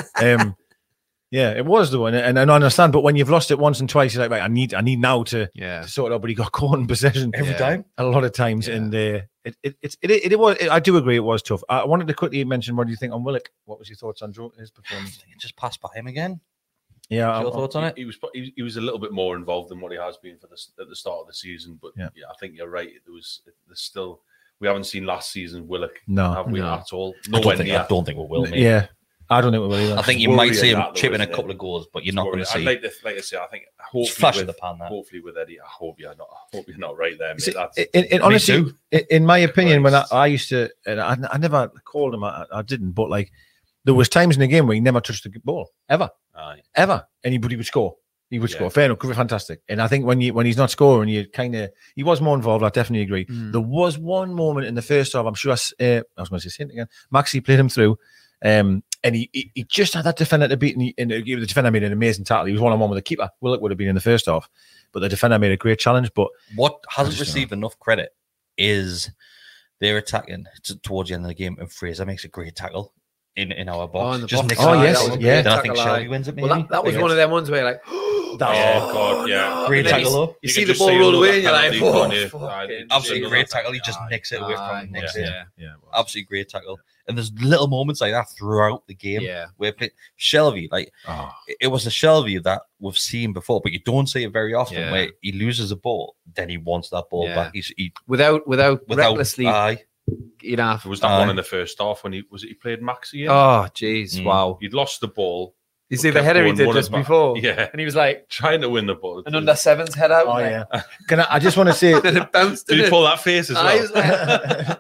A: Yeah, it was the one, and I understand. But when you've lost it once and twice, you're like, right, I need now to sort it out. But he got caught in possession
B: every time,
A: a lot of times, and it was. I do agree, it was tough. I wanted to quickly mention, what do you think on Willock? What was your thoughts on his performance?
B: I think it just passed by him again.
A: Yeah,
B: your thoughts on it?
D: He was a little bit more involved than what he has been at the start of the season. But I think you're right. There's still, we haven't seen last season's Willock.
A: Have
D: we at all?
B: I don't think we will. Mate.
A: Yeah, I don't think we will either.
B: I think you might see him chipping a couple of goals, but you're not going to see.
D: Like I say, I think
B: flash of the pan.
D: Hopefully with Eddie, I hope you're not right there.
A: Mate. Honestly, in my opinion, when I used to, and I never called him, I didn't, but like there was times in the game where he never touched the ball ever. Ever. Anybody would score. He would score. Fair enough. Fantastic. And I think when he's not scoring, he was more involved. I definitely agree. There was one moment in the first half, I'm sure I was going to say Saint again. Maxi played him through, and he just had that defender to beat. And the defender made an amazing tackle. He was 1-on-1 with the keeper. Willock would have been in the first half, but the defender made a great challenge. But
B: what hasn't received enough credit is they're attacking towards the end of the game, and Fraser makes a great tackle in our box.
A: Yes.
B: Then I think Shelby wins it. Maybe.
C: Well, that was one of them ones where you're like,
D: God, yeah.
B: Great
C: And then
B: tackle, though.
C: You
D: You
C: see
D: can
C: the
D: just
C: ball
D: see
C: roll
D: another
C: away, and you're like,
D: penalty,
C: oh,
D: can't you?
C: fucking
B: Absolutely
D: Another
B: great tackle. He just
D: tackle.
B: nicks it away from the next.
C: yeah.
B: Absolutely great tackle. And there's little moments like that throughout the game
C: Yeah.
B: where Shelby, like
A: Oh,
B: it was a Shelby that we've seen before, but you don't see it very often.
C: Yeah.
B: Where he loses a ball, then he wants that ball
C: Yeah.
B: back. He
C: Without recklessly,
B: aye.
C: you know.
D: There was that one in the first half when he played Maxi. In?
C: Oh, jeez,
B: Mm.
C: wow.
D: He'd lost the ball.
C: You
D: but
C: see the
D: kept
C: header he
D: going,
C: did
D: won
C: just
D: it back.
C: before,
D: Yeah,
C: and he was like
D: trying to win the ball.
C: an under sevens head out.
A: oh
C: like,
A: yeah. I just want to say
C: and it bounced.
D: Did
C: in
D: he
C: it.
D: pull that face as
C: I
D: well?
C: was like,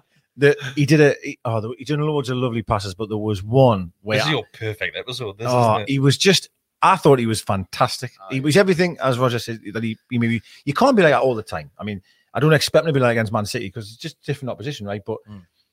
A: he did loads of lovely passes, but there was one where
B: This is your perfect episode. This
A: oh,
B: isn't it?
A: he was just. I thought he was fantastic.
C: Oh,
A: He was everything, as Roger said. That he maybe you can't be like that all the time. I mean, I don't expect him to be like against Man City because it's just different opposition, right? But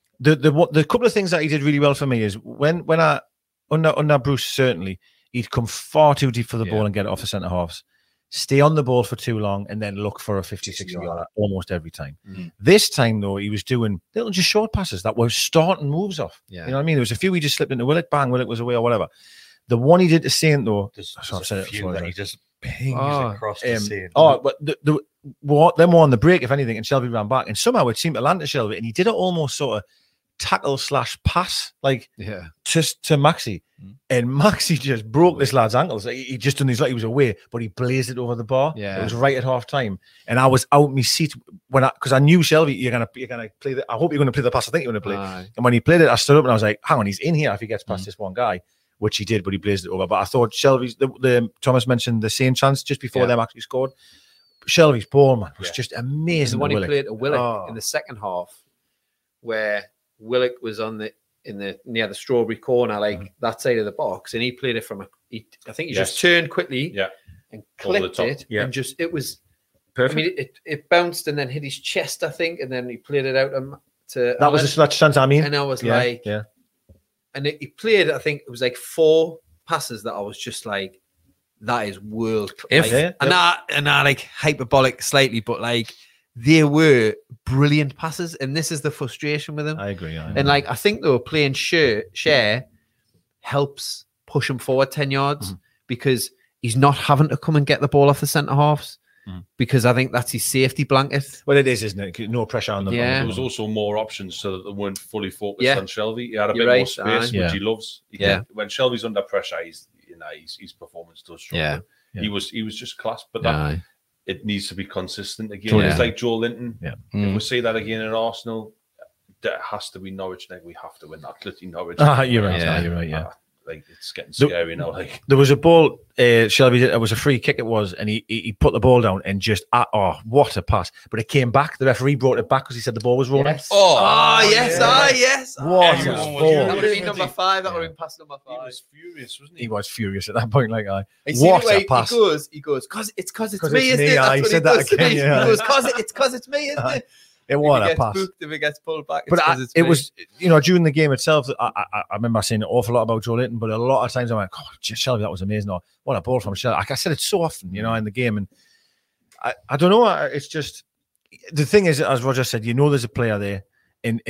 A: the couple of things that he did really well for me is when I under Bruce certainly he'd come far too deep for the ball and get it off the centre halves, stay on the ball for too long, and then look for a 50-60 yarder almost every time. This time though, he was doing little just short passes that were starting moves off.
C: Yeah.
A: You know what I mean? There was a few he just slipped into Willock, bang, Willock was away or whatever. The one he did to Saint though,
B: There's
A: I've said
B: a
A: it
B: few
A: before,
B: that
A: right?
B: he just pings
C: Oh,
B: across the scene.
A: But them were on the break, if anything, and Shelby ran back, and somehow it seemed to land to Shelby, and he did it almost sort of tackle / pass, like
C: yeah,
A: just to Maxi, and Maxi just broke this lad's ankles. He just done his like he was away, but he blazed it over the bar.
C: Yeah.
A: It was right at half time, and I was out my seat because I knew Shelby, you're gonna play the. I hope you're gonna play the pass. I think you're gonna play.
C: Aye.
A: And when he played it, I stood up and I was like, hang on, he's in here if he gets past this one guy. Which he did, but he blazed it over. But I thought Shelby's the Thomas mentioned the same chance just before them actually scored. Shelby's ball, man, was just amazing.
C: the one he
A: Willock.
C: played to Willock
A: Oh.
C: in the second half, where Willock was on the near the strawberry corner, like that side of the box, and he played it from I think he just turned quickly,
D: Yeah.
C: and
D: Over the
C: clipped
D: top.
C: it,
A: Yeah.
C: and just it was
A: Perfect.
C: I mean, it bounced and then hit his chest, I think, and then he played it out to
A: That was the chance I mean.
C: and I was
A: Yeah,
C: like,
A: yeah.
C: and he played, I think it was like 4 passes that I was just like, that is world class.
B: If-
A: Yeah,
C: and I like hyperbolic slightly, but like they were brilliant passes, and this is the frustration with him.
A: I agree.
C: And like I think though playing share helps push him forward 10 yards because he's not having to come and get the ball off the centre halves because I think that's his safety blanket.
A: well, it is, isn't it? No pressure on them.
C: Yeah.
D: There was also more options so that they weren't fully focused
C: Yeah.
D: on Shelby. He had a
C: You're
D: bit more
C: right,
D: space,
C: aye.
D: which
A: Yeah.
D: he loves. When Shelby's under pressure, his performance does struggle.
A: Yeah.
D: He was just class, but that it needs to be consistent again.
C: Totally.
D: It's like Joe Linton.
A: Yeah.
D: If we see that again in Arsenal, that has to be Norwich. Like we have to win that. Clearly Norwich.
A: You're right.
C: Yeah.
A: You're right. Yeah.
D: Like it's getting scary now. Like
A: There was a ball, Shelby did, it was a free kick it was, and he put the ball down and just, what a pass. But it came back. The referee brought it back because he said the ball was rolling.
C: Yes. Yes.
A: What
B: Everyone
A: a
B: was
A: ball.
C: That would have been number 5. That would have been past number 5.
D: he was furious, wasn't
A: He
D: he?
A: was furious at that point. Like,
C: You see
A: what
C: the way
A: a pass.
C: He goes, cause it's
A: 'Cause
C: me,
A: it's
C: isn't
A: me,
C: it?
A: aye, he
C: That's
A: said
C: what
A: that
C: he does.
A: again, yeah.
C: He goes, cause it's me, isn't it?
A: It was
C: If
A: a
C: he gets
A: pass.
C: booked, if it gets pulled back, it's
A: But
C: 'cause it's
A: it
C: me.
A: was, during the game itself, I remember saying an awful lot about Joe Linton, but a lot of times I went, God, Shelby, that was amazing. Or, what a ball from Shelby. Like I said it so often, in the game. And I don't know. It's just, the thing is, as Roger said, there's a player there. And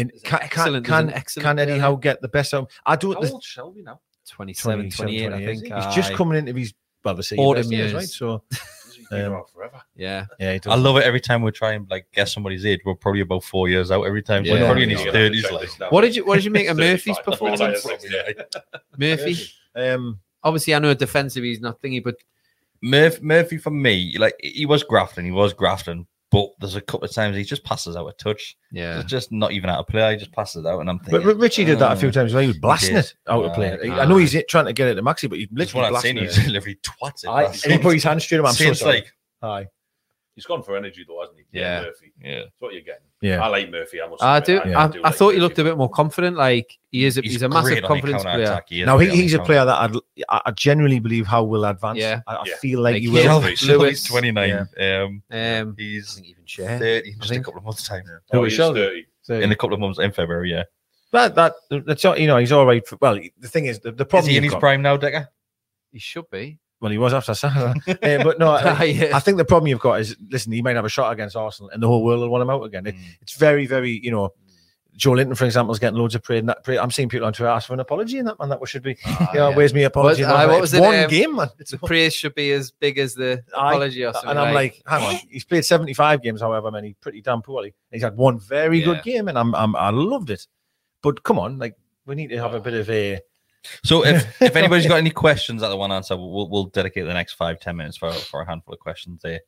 A: can Eddie Howe get the best out? I don't.
D: How old's Shelby now?
C: 27, 28, I think.
A: He's just coming into his, the
C: Autumn
A: best years,
C: years.
A: right? So,
D: He's been around forever.
C: Yeah.
A: yeah, he does.
B: I love it every time we try and like guess somebody's age. We're probably about 4 years out every time. So
C: Yeah.
B: we're probably in his
D: You're gonna have to
B: 30s.
D: check
B: Like,
D: this now.
C: What did you make of Murphy's
D: 35.
C: performance? Murphy. Obviously, I know defensively he's not thingy, but
B: Murphy for me, like he was grafting, but there's a couple of times he just passes out a touch.
C: yeah.
B: It's just not even out of play. He just passes it out, and I'm
A: But
B: thinking.
A: Richie did that a few times. He was blasting
B: did.
A: it out of play.
B: Aye.
A: I know he's trying to get it to Maxi, but he's
B: That's what
A: literally
B: I'm saying.
A: blasting
B: He's
A: it.
B: delivery twats it.
A: Aye,
B: That's
A: and he put his hand straight him. I'm so
B: Saints
A: sorry.
B: like,
A: Aye.
D: He's gone for energy though, hasn't he?
C: Yeah.
D: Murphy.
B: yeah.
D: That's what you're getting.
A: Yeah.
D: I like Murphy. I must
C: I
D: admit.
C: do.
A: Yeah.
C: I thought he looked a bit more confident. Like he's a massive
B: great on the
C: confidence player.
B: counter-attack. He is
A: Now
B: great on
A: he's
B: the
A: a player that I genuinely believe how will advance.
C: Yeah.
A: I
D: Yeah.
A: feel like
C: Like
A: he
C: him.
A: will.
B: Shelby,
C: Lewis.
B: Lewis 29.
A: Yeah.
C: I
B: He's
C: think even share.
B: 30 in just a
C: think.
B: couple of months' time.
D: Oh,
A: Who is
D: he's
A: Shelby?
D: 30.
A: So,
B: In a couple of months in February, yeah.
A: that's all, he's all right. Well, the thing is, the
B: Is
A: problem
B: he in
A: you've
B: his
A: got-
B: prime now, Decker?
C: He should be.
A: well, he was after Saturday, but no,
C: Yeah.
A: I think the problem you've got is, listen, he might have a shot against Arsenal, and the whole world will want him out again. It's very, very, Joe Linton, for example, is getting loads of praise. I'm seeing people on Twitter ask for an apology in that, man. That should be, where's my apology?
C: What was
A: it's
C: it,
A: one game, man.
C: The praise should be as big as the apology or something.
A: And I'm like, hang on, he's played 75 games, however many, pretty damn poorly. He's had one very good game, and I loved it. But come on, like, we need to have a bit of a.
B: So if anybody's got any questions that they want to answer, we'll dedicate the next 5-10 minutes for a handful of questions there.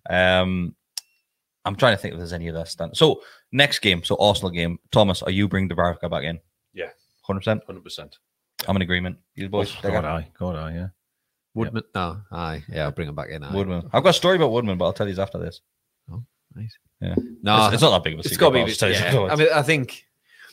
B: I'm trying to think if there's any other stand. So next game, so Arsenal game. Thomas, are you bringing Dubravka back in?
D: Yeah.
B: 100%?
D: 100%.
B: I'm in agreement. You boys?
A: God, yeah.
C: Woodman? No, aye. Yeah, I'll bring him back in. Aye.
B: Woodman. I've got a story about Woodman, but I'll tell you after this.
C: Oh, nice.
B: Yeah.
C: No,
B: it's not that big of a secret.
C: It's got to be.
B: I'll just tell you
C: Yeah.
B: afterwards.
C: I mean, I think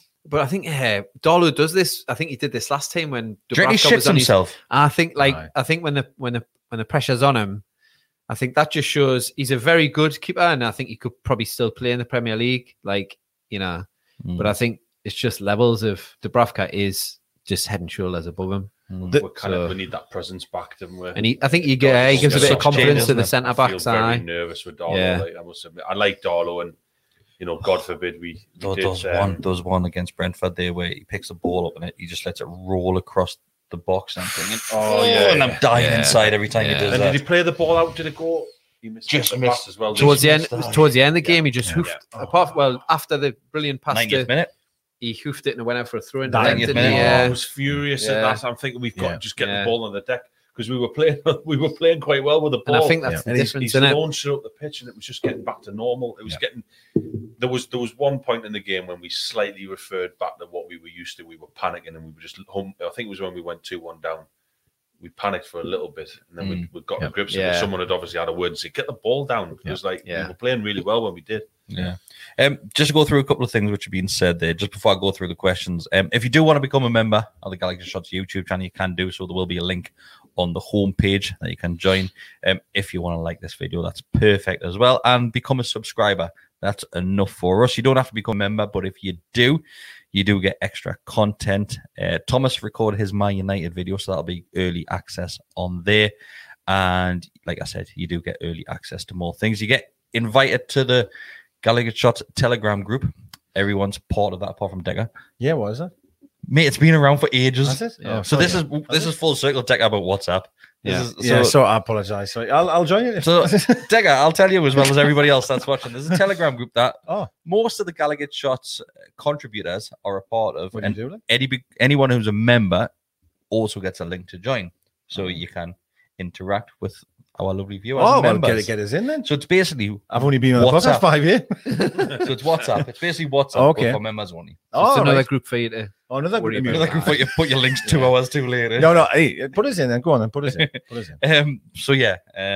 C: Darlow does this. I think he did this last time when
B: Do you reckon he
C: Dubravka was
B: shits
C: on
B: himself?
C: I think
A: Aye.
C: I think when the pressure's on him, I think that just shows he's a very good keeper, and I think he could probably still play in the Premier League, like, you know. But I think it's just levels of Dubravka is just head and shoulders above him,
D: We need that presence back, didn't we?
C: and I think he gives a bit of
B: such
C: confidence
B: change,
C: to the
B: doesn't
C: centre
D: I feel
C: backs.
D: very
C: Aye,
D: nervous with Darlow.
C: Yeah.
D: Like, I must admit, I like Darlow, and God forbid we
B: Those one against Brentford there where he picks the ball up and he just lets it roll across the box. And I'm thinking, and I'm dying inside every time he does
D: And
B: that.
D: did he play the ball out? Did it go? He missed
B: Just
D: the
B: missed.
D: pass as well.
C: towards the end
B: missed that.
C: of the game, he just hoofed.
D: Yeah.
C: After the brilliant pass,
B: 90th minute.
C: he hoofed it and went out for a throw in.
B: 90th minute.
D: I was furious at that. I'm thinking we've got to just get
C: Yeah.
D: the ball on the deck because we were playing quite well with the ball.
C: And I think that's the
D: and
C: difference,
D: he's
C: isn't it?
D: launched it up the pitch, and it was just getting back to normal. It was getting. There was one point in the game when we slightly referred back to what we were used to. We were panicking, and we were just. I think it was when we went 2-1 down. We panicked for a little bit, and then we got to grips with it. Someone had obviously had a word and said, "Get the ball down." It was like we were playing really well when we did.
B: Yeah. Just to go through a couple of things which have been said there, just before I go through the questions. If you do want to become a member of the Gallagher Shots YouTube channel, you can do so. There will be a link on the homepage that you can join. If you want to like this video, that's perfect as well. And become a subscriber. That's enough for us. You don't have to become a member, but if you do get extra content. Thomas recorded his Man United video, so that'll be early access on there. And like I said, you do get early access to more things. You get invited to the Gallagher Shots Telegram group. Everyone's part of that apart from Decker.
A: Yeah, what is that?
B: Mate, it's been around for ages.
A: That's it?
C: Yeah.
A: Oh,
B: So
A: sorry.
B: this is full circle Decker about WhatsApp.
A: So I apologise. Sorry, I'll join you.
B: So, Decker, I'll tell you as well as everybody else that's watching. There's a Telegram group that most of the Gallagher Shots contributors are a part of.
A: What do you do, like?
B: Anyone who's a member also gets a link to join. So you can interact with our lovely viewers.
A: Oh,
B: and
A: well,
B: members.
A: get us in then.
B: So it's basically
A: I've only been on the
B: WhatsApp.
A: podcast 5 years.
B: So it's WhatsApp. It's basically WhatsApp
A: Okay.
B: but for members only.
C: It's another
A: right.
C: group for you to.
A: Oh, another
C: Worry
A: group.
C: about
B: Another group put your links 2 hours too late.
A: No, hey, put us in then. Go on then. Put us in. Put us in.
B: So yeah.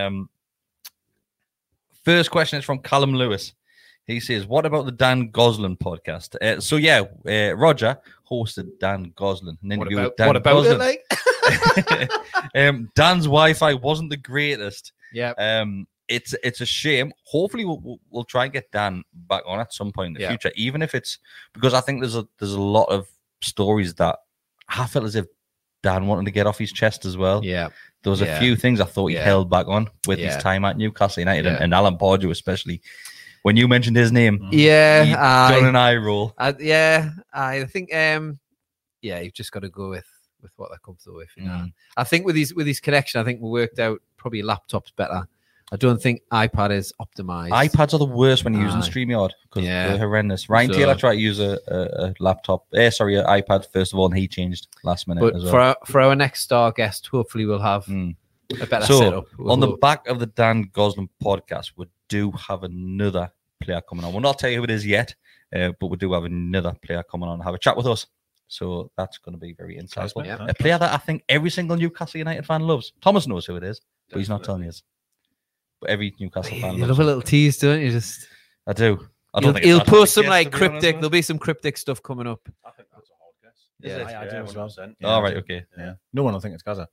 B: First question is from Callum Lewis. He says, "What about the Dan Gosling podcast?" Roger hosted Dan Gosling. An interview with Dan
C: What about
B: Gosling.
C: it? Like,
B: Dan's Wi-Fi wasn't the greatest.
C: yeah.
B: It's a shame. Hopefully, we'll try and get Dan back on at some point in the future, even if it's because I think there's a lot of stories that I felt as if Dan wanted to get off his chest as well.
C: Yeah.
B: There was a few things I thought he held back on with his
C: Yeah.
B: time at Newcastle United and Alan Pardew especially. When you mentioned his name,
C: Yeah.
B: he done an eye roll.
C: I think you've just got to go with what they're comfortable with. You know? I think with his connection, I think we worked out probably laptops better. I don't think iPad is optimized.
B: iPads are the worst when you're using
C: Aye.
B: StreamYard because
C: Yeah.
B: they're horrendous. Ryan
C: So-
B: Taylor tried to use a laptop, an iPad first of all, and he changed last minute
C: But
B: as well.
C: for our next star guest, hopefully we'll have a better
B: So,
C: setup.
B: on the back of the Dan Gosling podcast, we do have another player coming on. We'll not tell you who it is yet, but we do have another player coming on and have a chat with us. So that's going to be very insightful.
C: Yeah.
B: A player that I think every single Newcastle United fan loves. Thomas knows who it is, but he's not telling us. But every Newcastle fan
C: you
B: loves
C: love a
B: him.
C: little tease, don't you? Just
B: I do. I don't think
C: he'll
B: it's
C: post some
B: yes,
C: like
B: to be honest,
C: cryptic.
B: man.
C: There'll be some cryptic stuff coming up.
D: I think that's a hard guess.
C: Yeah.
A: I do as well.
D: 100%.
B: All right, okay.
A: Yeah. No one will think it's Gaza.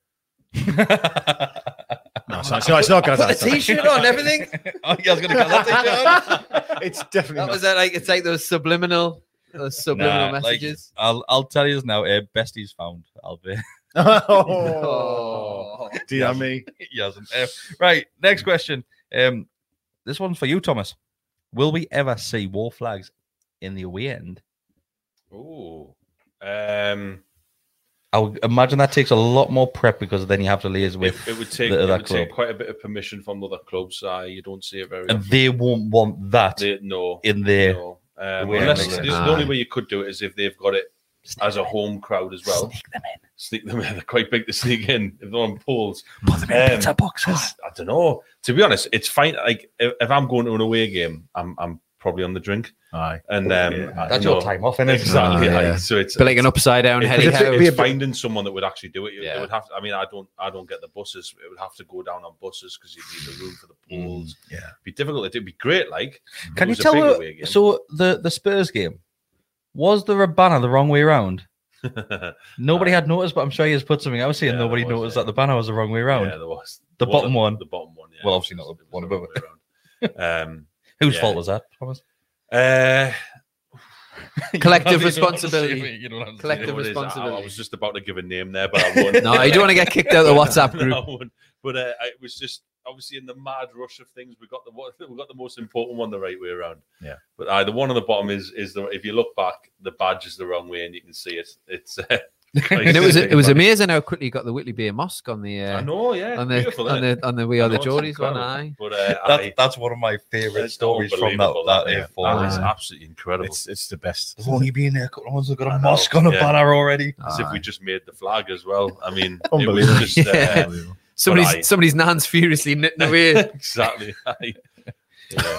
A: No, it's not Gaza.
C: Put a t-shirt on, everything.
B: Oh, yeah, I was going to get that t-shirt on.
A: It's definitely
C: That
A: not.
C: was that. Like it's like those subliminal
B: Nah,
C: messages.
B: I'll tell you this now. Bestie's found. I'll be.
A: Oh, dear me.
B: He hasn't. Right. Next question. This one's for you, Thomas. Will we ever see war flags in the away end
D: Ooh.
B: I would imagine that takes a lot more prep because then you have to liaise with
D: It would take
B: the other
D: it would take
B: club.
D: quite a bit of permission from other clubs. You don't see it very
B: And
D: often.
B: they won't want that
D: No.
B: in there.
D: No.
B: way
D: Unless
B: it
D: the
B: is.
D: only way you could do it is if they've got it as a home crowd as well. Sneak them in. They're quite big to sneak in if they're on poles.
B: Put them in pizza boxes.
D: I don't know. To be honest, it's fine. Like if I'm going to an away game, I'm probably on the drink.
A: Aye.
D: And
B: That's your time off, isn't it?
D: Exactly.
C: Oh,
D: aye.
C: yeah.
D: So it's
C: But like an upside down heady
A: it's-
C: house.
D: it's finding someone that would actually do it.
C: Yeah.
D: It would have to, I mean, I don't get the buses. It would have to go down on buses because you need the room for the poles.
A: Yeah.
D: It'd be difficult. It'd be great. Like,
B: Can
D: it
B: you
D: was a big
B: tell?
D: away game.
B: So the Spurs game, was there a banner the wrong way around? Nobody had noticed, but I'm sure he has put something else here.
D: Yeah,
B: Nobody
D: there was,
B: noticed
D: yeah.
B: that the banner was the wrong way around.
D: Yeah, there was
B: The bottom one.
D: The bottom one. Yeah.
B: Well, obviously not the
D: It was
B: one
D: the
B: above
D: wrong way around.
B: Whose
D: yeah.
B: fault was that, Thomas?
C: Collective responsibility.
B: You don't have to say
C: Collective
B: it.
D: You know what it is?
C: responsibility.
D: I was just about to give a name there, but I won't.
C: No, you don't want to get kicked out of the WhatsApp
D: No,
C: group.
D: I wouldn't. But it was just obviously in the mad rush of things, we got the most important one the right way around.
A: Yeah.
D: But the one on the bottom is the, if you look back, the badge is the wrong way, and you can see it. It's
C: And it was amazing how quickly you got the Whitley Bay Mosque on the
D: I know, yeah,
C: on
D: beautiful,
C: the
D: isn't it?
C: on the We Are the
D: I know, it's
C: Geordies one.
D: incredible.
C: Aye.
D: But
B: That's one of my favourite
D: it's
B: stories from that
D: unbelievable,
B: that
D: yeah.
B: A4.
D: That is
C: Aye.
D: absolutely incredible.
A: It's the best.
B: They've only been there a couple of months. They've got
D: I
B: a
D: know,
B: mosque on a
D: yeah.
B: banner already.
D: As if we just made the flag as well. I mean, it
A: Unbelievable.
D: was just
C: Yeah.
A: Unbelievable.
C: Somebody's nan's furiously knitting away.
D: exactly. Aye. Yeah.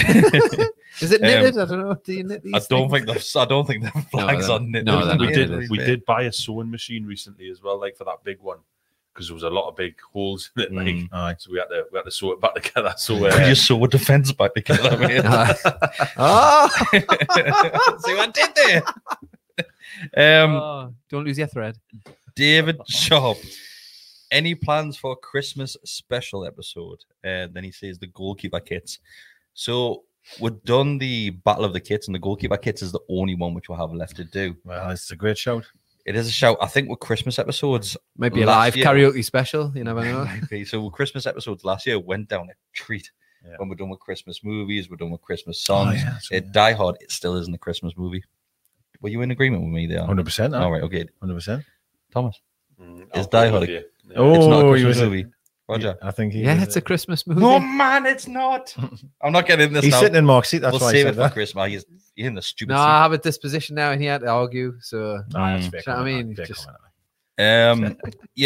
C: Is it knitted? I don't know. Do you knit these?
B: I don't
C: things?
B: think the flags
C: they're-
B: on it.
C: no, they're
D: we
C: not.
D: did we did buy a sewing machine recently as well, like for that big one, because there was a lot of big holes in it. Like,
A: Aye.
D: so we had to sew it back together. So
B: We just saw a defence back together. mate.
C: Oh,
B: See what I did there?
C: Don't lose your thread.
B: David Sharp. Any plans for a Christmas special episode? Then he says the goalkeeper kits. So we've done the Battle of the Kits, and the goalkeeper kits is the only one which we'll have left to do.
A: Well, it's a great shout.
B: It is a shout. I think with Christmas episodes,
C: Might be a
B: Last
C: live
B: year-
C: karaoke special. You never know.
B: might be. So with Christmas episodes last year went down a treat.
A: Yeah.
B: When we're done with Christmas movies, we're done with Christmas songs.
A: yeah, that's right.
B: Die Hard, it still isn't a Christmas movie. Were you in agreement with me there?
A: 100%.
B: All right, okay.
A: 100%.
B: Is
D: I'll
B: Die
D: go
B: Hard
D: with
B: a-
D: you. Yeah.
A: Oh,
B: It's not a
A: he
B: Christmas
A: was a-
B: movie. Roger.
A: I think he
C: Yeah,
A: was
C: it's a Christmas movie.
B: No, man, it's not. I'm not getting this
A: He's
B: now.
A: sitting in Mark's seat. That's
B: We'll
A: why I
B: save
A: said
B: it for
A: that.
B: Christmas. He's in the stupid
C: No, I have a disposition now, and he had to argue. So
A: Aye, that's
B: Mm.
A: fair
C: Do you know what I
A: comment,
C: mean?
A: fair
C: Just-
A: comment.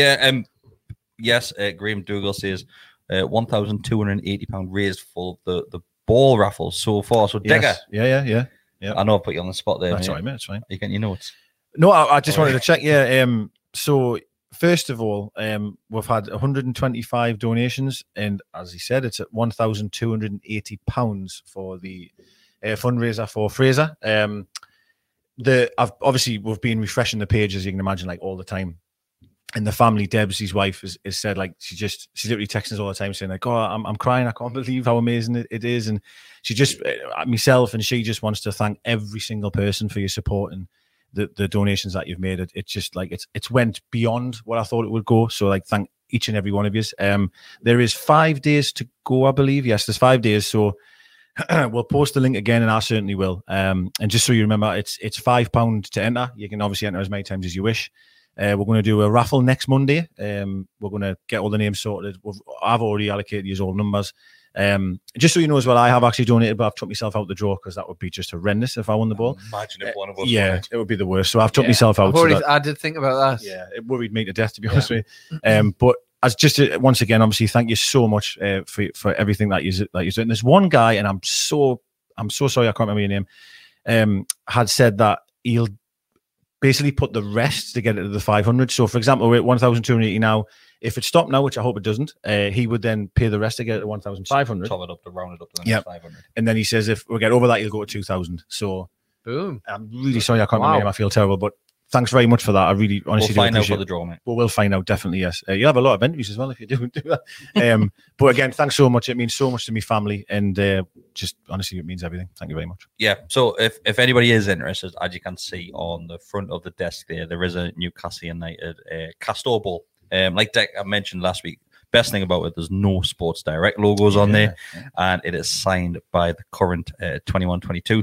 B: Yes, Graham Dougal says £1,280 raised for the ball raffle so far. So, Digger,
A: Yes. Yeah.
B: I know I put you on the spot there.
A: That's
B: mate.
A: all right, mate. That's fine.
B: You getting your notes?
A: No, I just wanted to check. Yeah. So first of all, we've had 125 donations, and as he said, it's at £1,280 for the fundraiser for Fraser. We've been refreshing the page, as you can imagine, like all the time. And the family, Debs, his wife, has said, like, she's literally texting us all the time saying, like, oh, I'm crying. I can't believe how amazing it is. And she just, myself and she just wants to thank every single person for your support and the donations that you've made. It's just like, it's went beyond what I thought it would go. So, like, thank each and every one of you. There is 5 days to go, I believe. Yes, there's 5 days. So we'll post the link again, and I certainly will. And just so you remember, it's £5 to enter. You can obviously enter as many times as you wish. We're going to do a raffle next Monday. We're going to get all the names sorted. I've already allocated you all numbers. Just so you know as well, I have actually donated, but I've took myself out the draw because that would be just horrendous if I won the ball.
B: Imagine if one of us won
A: Yeah,
B: it.
A: it would be the worst. So I've took myself out.
C: I did think about that.
A: Yeah, it worried me to death, to be honest with you. But as just once again, obviously, thank you so much for everything that you're doing. There's one guy, and I'm so sorry, I can't remember your name. Had said that he'll basically put the rest to get it to the 500. So, for example, we're at 1,280 now. If it stopped now, which I hope it doesn't, he would then pay the rest to get it to 1,500.
B: Top it up to round it up to the
A: Yep.
B: 500.
A: And then he says if we get over that, he'll go to 2,000. So
C: Boom.
A: I'm really sorry I can't remember
C: Wow.
A: your name. I feel terrible, but thanks very much for that. I really honestly
B: We'll
A: do
B: find out
A: appreciate
B: for the
A: it.
B: draw, mate.
A: Well, we'll find out, definitely, yes. You'll have a lot of interviews as well if you do that. But again, thanks so much. It means so much to me family, and just honestly, it means everything. Thank you very much.
B: Yeah, so if anybody is interested, as you can see on the front of the desk there is a Newcastle United Castor Ball. Like I mentioned last week, best thing about it, there's no Sports Direct logos on there, and it is signed by the current 21-22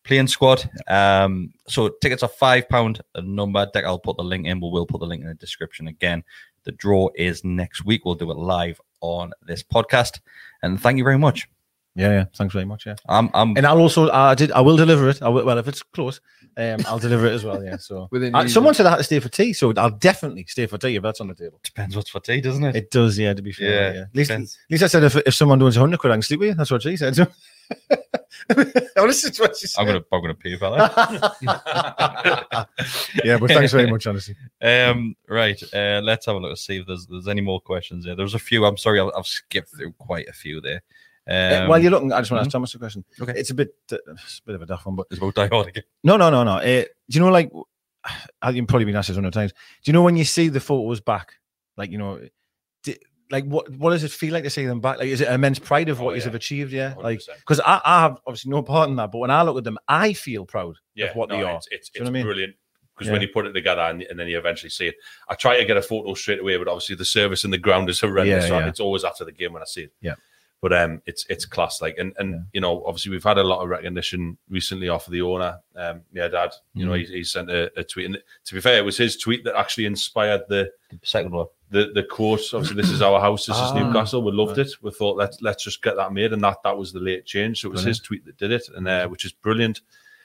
B: playing squad. So tickets are £5 a number. Dick, I'll put the link in. We'll put the link in the description again. The draw is next week. We'll do it live on this podcast. And thank you very much.
A: Yeah. Thanks very much. Yeah.
B: I'm
A: And I will deliver it. Well, if it's close, I'll deliver it as well. Yeah. So someone said I had to stay for tea, so I'll definitely stay for tea if that's on the table.
B: depends what's for tea, doesn't it?
A: It does, yeah. To be fair,
B: Yeah,
A: At least
B: depends.
A: I said if someone does 100 quid, I can sleep with you. That's what she said. So. Honestly, what she said.
B: I'm gonna pay for that.
A: Yeah, but thanks very much, honestly.
B: Right. Let's have a look to see if there's any more questions there. There's a few. I'm sorry, I've skipped through quite a few there.
A: While you're looking, I just want to ask Thomas a question.
B: Okay.
A: It's a bit of a daft one, but
B: It's about Die Hard again.
A: no. Do you know, like, you've probably been asked this 100 times. Do you know when you see the photos back, like, you know, what does it feel like to see them back? Like, is it immense pride of what you have achieved? Yeah,
D: 100%.
A: like, because I have obviously no part in that, but when I look at them, I feel proud of what they are.
D: It's
A: Do you know what I mean?
D: brilliant. Because when you put it together and then you eventually see it, I try to get a photo straight away, but obviously the service in the ground is horrendous. So it's always after the game when I see it.
A: Yeah.
D: But it's class, like, and you know, obviously we've had a lot of recognition recently off of the owner. Dad, you know, he sent a tweet, and to be fair, it was his tweet that actually inspired the
B: Second one.
D: the quote. Obviously, this is our house, this is Newcastle. We loved it. We thought let's just get that made, and that was the late change. So it was his tweet that did it, and which is brilliant.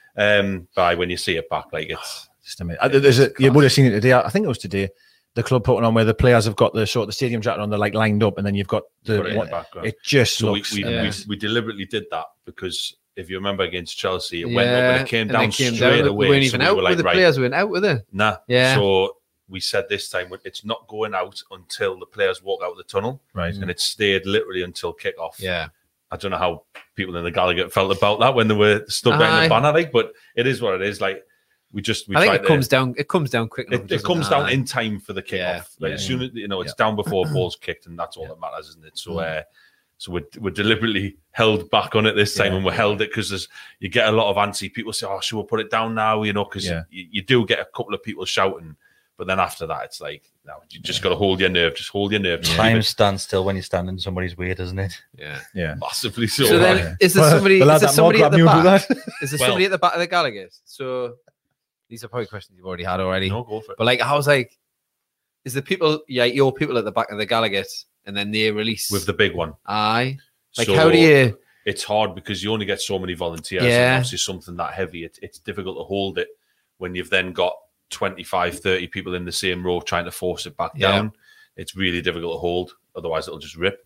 D: By when you see it back, like it's
A: just amazing. You would have seen it today. I think it was today. The club putting on where the players have got the stadium jacket on, they're like lined up, and then you've got the background. It just
D: so
A: looks.
D: We deliberately did that because if you remember against Chelsea, it went up and it came down straight away.
C: We weren't even out with the players. Weren't out with it.
D: Nah.
C: Yeah.
D: So we said this time it's not going out until the players walk out of the tunnel,
A: right?
D: And it stayed literally until kick-off.
C: Yeah.
D: I don't know how people in the Gallagher felt about that when they were stuck behind the banner, like, but it is what it is. Like we I think
C: it comes down. It comes down quickly.
D: It comes down in time for the kickoff. As soon as it's down before ball's kicked, and that's all that matters, isn't it? So, so we're deliberately held back on it this time, and we held it because you get a lot of antsy people say, "Oh, should we put it down now?" You know, because you do get a couple of people shouting, but then after that, it's like, no, you just got to hold your nerve. Just hold your nerve.
B: Time stands still when you stand in somebody's way, doesn't it?
C: Yeah,
D: massively so.
C: So then, is there somebody? Is there somebody at the back? Is there somebody at the back of the Gallagher's? So. These are probably questions you've already had already.
D: No, go for it.
C: But like, I was like, is the people, your people at the back of the Gallagher's, and then they release
D: with the big one?
C: Aye. Like,
D: so
C: how do you?
D: It's hard because you only get so many volunteers.
C: Yeah.
D: And obviously, something that heavy, it's difficult to hold it when you've then got 25, 30 people in the same row trying to force it back down. It's really difficult to hold. Otherwise, it'll just rip.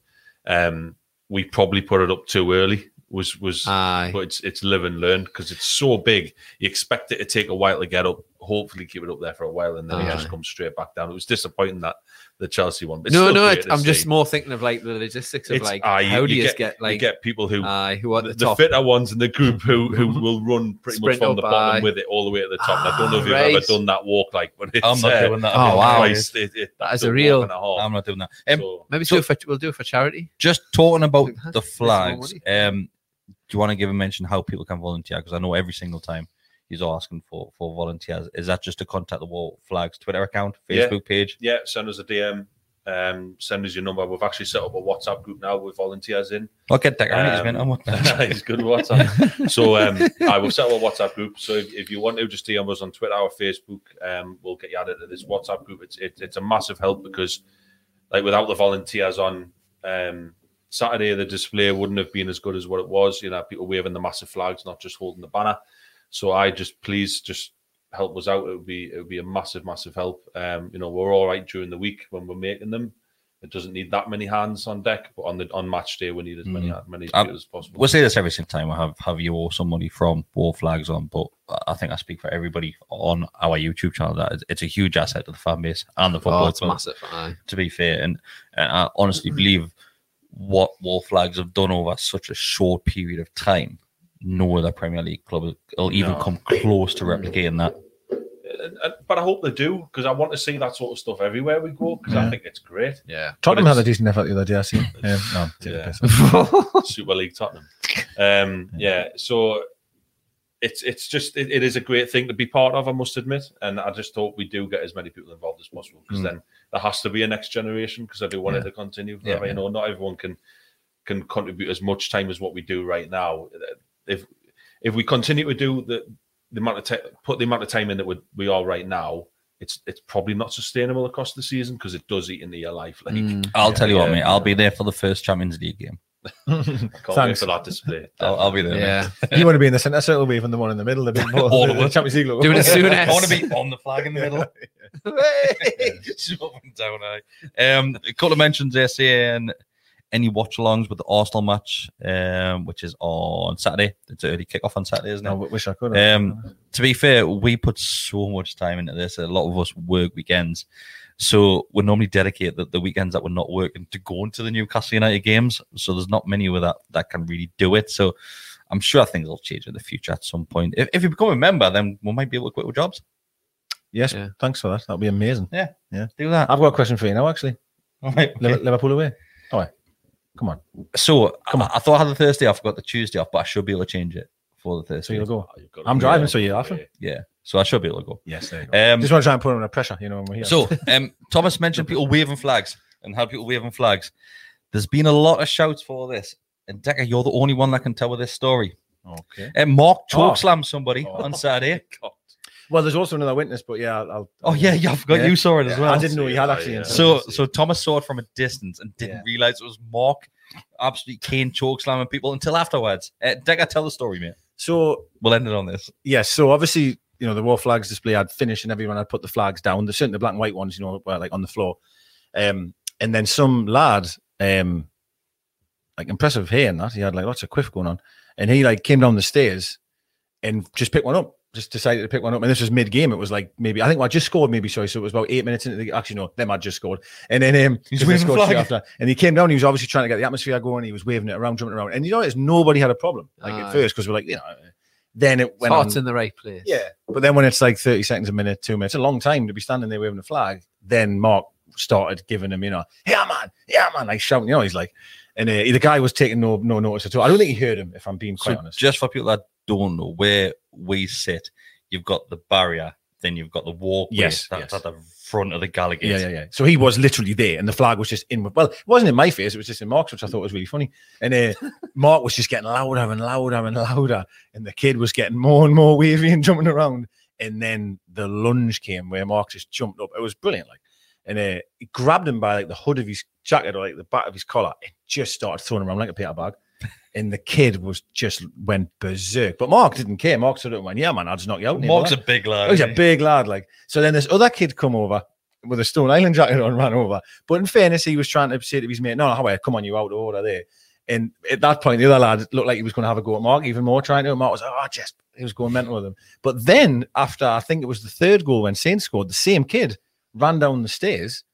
D: We probably put it up too early. But it's live and learn because it's so big. You expect it to take a while to get up. Hopefully, keep it up there for a while, and then it just comes straight back down. It was disappointing that the Chelsea one.
C: I'm just more thinking of like the logistics of how do you get
D: people who
C: are at
D: the fitter ones in the group who will run pretty much from the bottom with it all the way to the top. I don't know if you've ever done that walk, like, but it's,
B: I'm not doing that.
C: Oh wow,
D: that's
C: a real.
B: I'm not doing that.
C: Maybe we'll do it for charity.
B: Just talking about the flags. Do you want to give a mention how people can volunteer? Because I know every single time he's asking for volunteers. Is that just to contact the Wall Flags Twitter account, Facebook page?
D: Yeah, send us a DM. Send us your number. We've actually set up a WhatsApp group now with volunteers in.
B: I'll get that.
D: He's good with WhatsApp. So I will set up a WhatsApp group. So if you want to, just DM us on Twitter or Facebook. We'll get you added to this WhatsApp group. It's a massive help because, like, without the volunteers on Saturday, the display wouldn't have been as good as what it was. You know, people waving the massive flags, not just holding the banner. So please help us out. It would be a massive help. You know, we're all right during the week when we're making them. It doesn't need that many hands on deck, but on match day we need as many people as possible.
B: We'll say this every single time I have you or somebody from Wall Flags on, but I think I speak for everybody on our YouTube channel that it's a huge asset to the fan base and the football.
C: It's massive.
B: To be fair, and I honestly believe what Wall Flags have done over such a short period of time, no other Premier League club will even come close to replicating that.
D: But I hope they do, because I want to see that sort of stuff everywhere we go, because I think it's great.
C: Yeah.
A: Tottenham had a decent effort the other day, I see.
D: Super League Tottenham. So it is a great thing to be part of, I must admit, and I just hope we do get as many people involved as possible, because then there has to be a next generation, because I do want it to continue. You know, not everyone can contribute as much time as what we do right now. if we continue to do the amount of put the amount of time in that we are right now, it's probably not sustainable across the season because it does eat into your life. Like,
B: I'll tell you what, mate. I'll be there for the first Champions League game.
D: I can't wait for that display.
B: I'll be there.
C: Yeah.
A: You want to be in the centre circle, even the one in the middle, the big ball,
B: All of
A: the
B: us.
A: Champions League logo.
C: Doing it soon
B: I
C: as.
B: want to be on the flag in the middle. Just up and down. A couple of mentions there saying any watch-alongs with the Arsenal match, which is on Saturday. It's an early kick-off on Saturday, isn't it?
A: I wish I could.
B: To be fair, we put so much time into this. A lot of us work weekends. So we normally dedicate the weekends that we're not working to going to the Newcastle United games. So there's not many with that can really do it. So I'm sure things will change in the future at some point. If you become a member, then we might be able to quit our jobs.
A: Yes,
C: Yeah.
A: thanks for that. That'll be amazing.
B: Yeah.
A: Yeah.
B: Do that.
A: I've got a question for you now, actually.
B: All right. Okay.
A: Liverpool away. All right. Come on.
B: So I thought I had the Thursday off, got the Tuesday off, but I should be able to change it for the Thursday.
A: So you'll go.
D: Oh, you've got
A: I'm
D: to-
A: driving, so you're laughing.
B: Yeah. So I should be able to go.
A: Yes, there you go. Just want to try and put him under pressure, when we're here.
B: So Thomas mentioned people waving flags and how people waving flags. There's been a lot of shouts for this. And Decker, you're the only one that can tell with this story.
A: okay.
B: Mark chokeslammed somebody on Saturday.
A: Well, there's also another witness, but yeah, I'll
B: Oh yeah, I forgot
A: Yeah.
B: you saw it as well.
A: I didn't know he had actually.
D: Yeah.
B: So Thomas saw it from a distance and didn't
A: Yeah.
B: realize it was Mark absolutely cane chokeslamming people until afterwards. Decker, tell the story, mate.
A: So
B: We'll end it on this.
A: yes, so obviously, the war flags display had finished and everyone had put the flags down. There's certainly the black and white ones, were like on the floor. And then some lad, like impressive hair and that, he had like lots of quiff going on. And he like came down the stairs and just picked one up. Just decided to pick one up, and this was mid-game. It was like I think I just scored, so it was about 8 minutes into the. Actually, no, them had just scored, and then
B: He's
A: 'cause they
B: waving
A: scored
B: flag.
A: straight after. And he came down. He was obviously trying to get the atmosphere going. He was waving it around, jumping around, and nobody had a problem at first because we're like, Then it went
C: Heart's
A: on.
C: in the right place.
A: Yeah, but then when it's like 30 seconds, a minute, 2 minutes, a long time to be standing there waving the flag. Then Mark started giving him, yeah man, like shouting, he's like, and the guy was taking no notice at all. I don't think he heard him, if I'm being quite
B: So
A: honest.
B: just for people that don't know where we sit, you've got the barrier, then you've got the walkway.
A: Yes,
B: That's
A: yes.
B: at the front of the Gallagher gate.
A: Yeah. So he was literally there, and the flag was just in. Well, it wasn't in my face; it was just in Mark's, which I thought was really funny. And Mark was just getting louder and louder and louder, and the kid was getting more and more wavy and jumping around. And then the lunge came where Mark just jumped up. It was brilliant, and he grabbed him by like the hood of his jacket or like the back of his collar, and just started throwing him around like a paper bag. And the kid went berserk. But Mark didn't care. Mark sort of went, yeah, man, I'll just knock you out.
B: Mark's a big lad.
A: He's a
B: isn't he?
A: big lad. So then this other kid come over with a Stone Island jacket on, ran over. But in fairness, he was trying to say to his mate, no, how come on, you out of order there. And at that point, the other lad looked like he was going to have a go at Mark even more, trying to. Mark was like, he was going mental with him. But then after, I think it was the third goal when Saints scored, the same kid ran down the stairs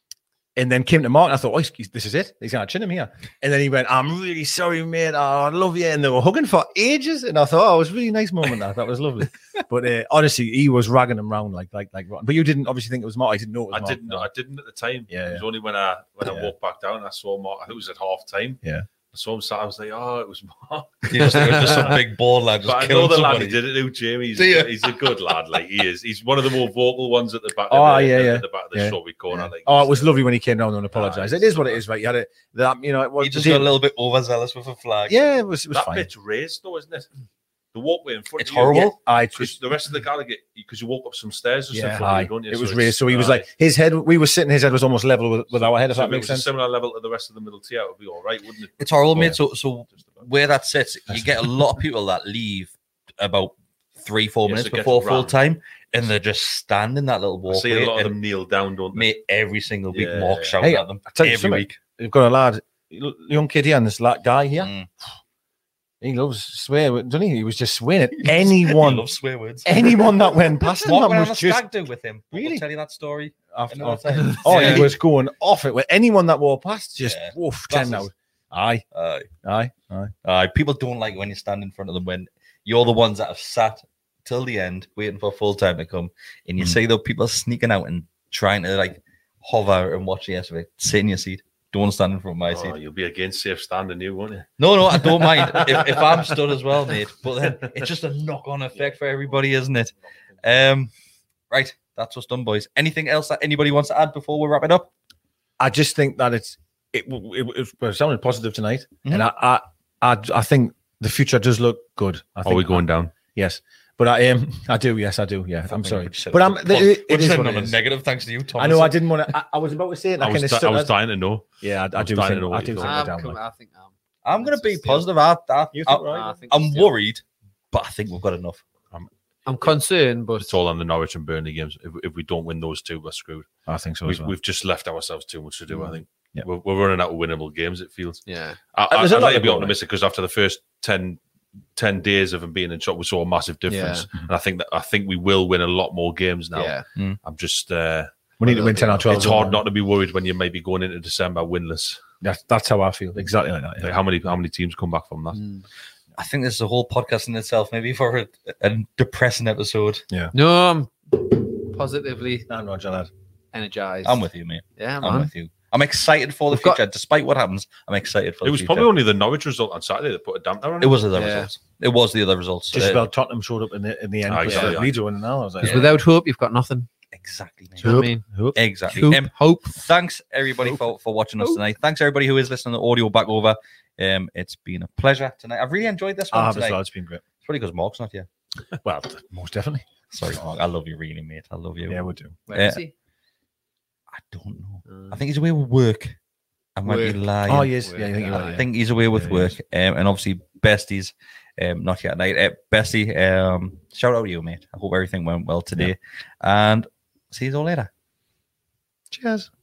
A: and then came to Mark, and I thought, this is it. He's going to chin him here. And then he went, I'm really sorry, mate. I love you. And they were hugging for ages. And I thought, it was a really nice moment. That was lovely. But honestly, he was ragging him round like rotten. But you didn't obviously think it was Mark. I didn't know it was
D: I
A: Mark.
D: didn't. I didn't at the time.
A: Yeah,
D: It was only when I
A: Yeah.
D: walked back down, I saw Mark. I think it was at half time.
A: Yeah.
D: I saw him sat. I was like, oh, it was Mark.
B: Just some big bald lad just
D: But I know
B: killing
D: the lad
B: somebody.
D: who did it, Jamie.
B: Do you?
D: He's a good lad. Like he is. He's one of the more vocal ones at the back.
A: Oh,
D: of the,
A: yeah.
D: At the back of the
A: Yeah.
D: strawberry corner.
A: Yeah.
D: Like,
A: Oh, it was lovely when he came down and apologised.
D: it's
A: It is what it
D: good.
A: is, right? You had it. It was
B: He just
A: the
B: got a
A: day-
B: little bit overzealous with a flag.
A: Yeah, it was
D: that
A: fine.
D: bit's raised though, isn't it? The walkway in front.
B: It's
D: of you,
B: horrible.
D: Because the rest of the Gallagher, because you walk up some stairs just in
A: Yeah,
D: front of you, don't you?
A: it
D: So
A: was
D: it's-
A: raised. So he was
D: aye.
A: like, his head, we were sitting, his head was almost level with our head, if
D: So
A: that
D: if it
A: makes
D: was a
A: sense.
D: similar level to the rest of the middle tier, it would be all right, wouldn't it?
B: It's horrible, mate.
A: Yeah.
B: So where that sits, you get a lot of people that leave about 3-4
D: Yes,
B: minutes
D: it gets
B: before full
D: rammed.
B: time, and they're just standing that little
D: I see
B: walkway.
D: a lot of
B: and
D: them kneel down, don't they?
B: mate, every single week,
D: Yeah.
B: Mark shouting
A: Hey,
B: at them
A: I'll tell you
B: every
A: something.
B: week.
A: We've got a lad, young kid here, and this guy here,
B: Mm.
A: he loves swear, doesn't he? He was just swearing at
B: I
A: anyone.
B: love swear words.
A: Anyone that went past him,
B: What
A: man,
B: went on a
A: was just
B: stag do with him?
A: Really?
B: I'll tell you that story.
A: after,
B: another time.
A: oh,
B: Yeah.
A: he was going off it with anyone that walked past. Just
B: Yeah.
A: woof,
B: Glasses.
A: 10 now. Aye,
B: People don't like when you stand in front of them when you're the ones that have sat till the end waiting for full time to come, and you
A: Mm.
B: see those people sneaking out and trying to like hover and watch the rest of it. Sit in your seat. Don't stand in front of my
D: Oh,
B: seat.
D: you'll be against safe standing, you won't you?
B: No, I don't mind if I'm stood as well, mate. But then it's just a knock-on effect for everybody, isn't it? Right, that's us done, boys. Anything else that anybody wants to add before we wrap it up?
A: I just think that it sounded positive tonight,
B: Mhm.
A: and I think the future does look good. I think
D: Are we going down?
A: Yes, but I do. Yes, I do. Yeah, I'm sorry, but I'm.
B: It
A: It is what
B: on
A: it
B: a
A: is.
B: negative. Thanks to you, Tom.
A: I know. I didn't want to. I was about to say it. And
D: I was,
A: kinda
D: I was
A: stuck-
D: dying to know.
A: Yeah, I
D: was
A: do
D: dying
A: think.
D: to know what
A: I do
D: you
A: think
D: thought.
A: we're down.
C: I think
B: I'm going to be
C: still-
B: positive.
A: You think right?
C: I think
B: I'm
C: still-
B: worried, but I think we've got enough.
C: I'm concerned, but
D: It's all on the Norwich and Burnley games. If we don't win those two, we're screwed.
A: I think so as well.
D: We've just left ourselves too much to do. I think
A: Yeah.
D: we're running out of winnable games. It feels.
C: yeah,
A: There's a
D: I'd
A: lot
D: like to
A: of
D: be
A: goal,
D: optimistic because after the first 10 days of him being in shot, we saw a massive difference,
C: Yeah.
D: and I think we will win a lot more games now.
C: yeah.
D: I'm just.
A: We need to win 10 or 12.
D: It's hard not to be worried when you may be going into December winless.
A: That's how I feel. Exactly like that.
D: Like
A: Yeah.
D: how many teams come back from that?
B: I think this is a whole podcast in itself, maybe for a depressing episode.
C: No, I'm positively
A: I'm Roger, lad.
C: energized.
B: I'm with you, mate.
C: Yeah,
B: I'm
C: man.
B: with you. I'm excited for the
C: We've got-
B: future. Despite what happens, I'm excited for
D: It
B: the
D: was
B: future.
D: probably only the Norwich result on Saturday that put a dampener on it.
B: It was the other
C: Yeah.
B: results. It was the other results.
A: Just
B: Uh,
A: about Tottenham showed up in the end.
D: Ah,
A: because
D: yeah.
A: Leeds were winning now. I was like,
C: Because without hope, you've got nothing.
B: exactly, mate.
C: Do you know what I mean?
A: Hope.
B: Exactly.
C: Hope.
B: Thanks everybody for watching us tonight. Thanks everybody who is listening to the audio back over. It's been a pleasure tonight. I've really enjoyed this one
A: I have
B: tonight.
A: as well. It's been great.
B: It's probably because Mark's not here.
A: Well, most definitely.
B: Sorry, Mark. I love you really, mate. I love you.
A: Yeah, we do.
C: Where is he?
B: I don't know. I think he's away with work. I might be
C: Work.
B: lying.
A: Oh, yes. Yeah, I think you're right.
B: I
A: Yeah.
B: think he's away with
A: Yeah,
B: work. And obviously, Bestie's not yet night. Bestie, shout out to you, mate. I hope everything went well today. And see you all later.
A: Cheers.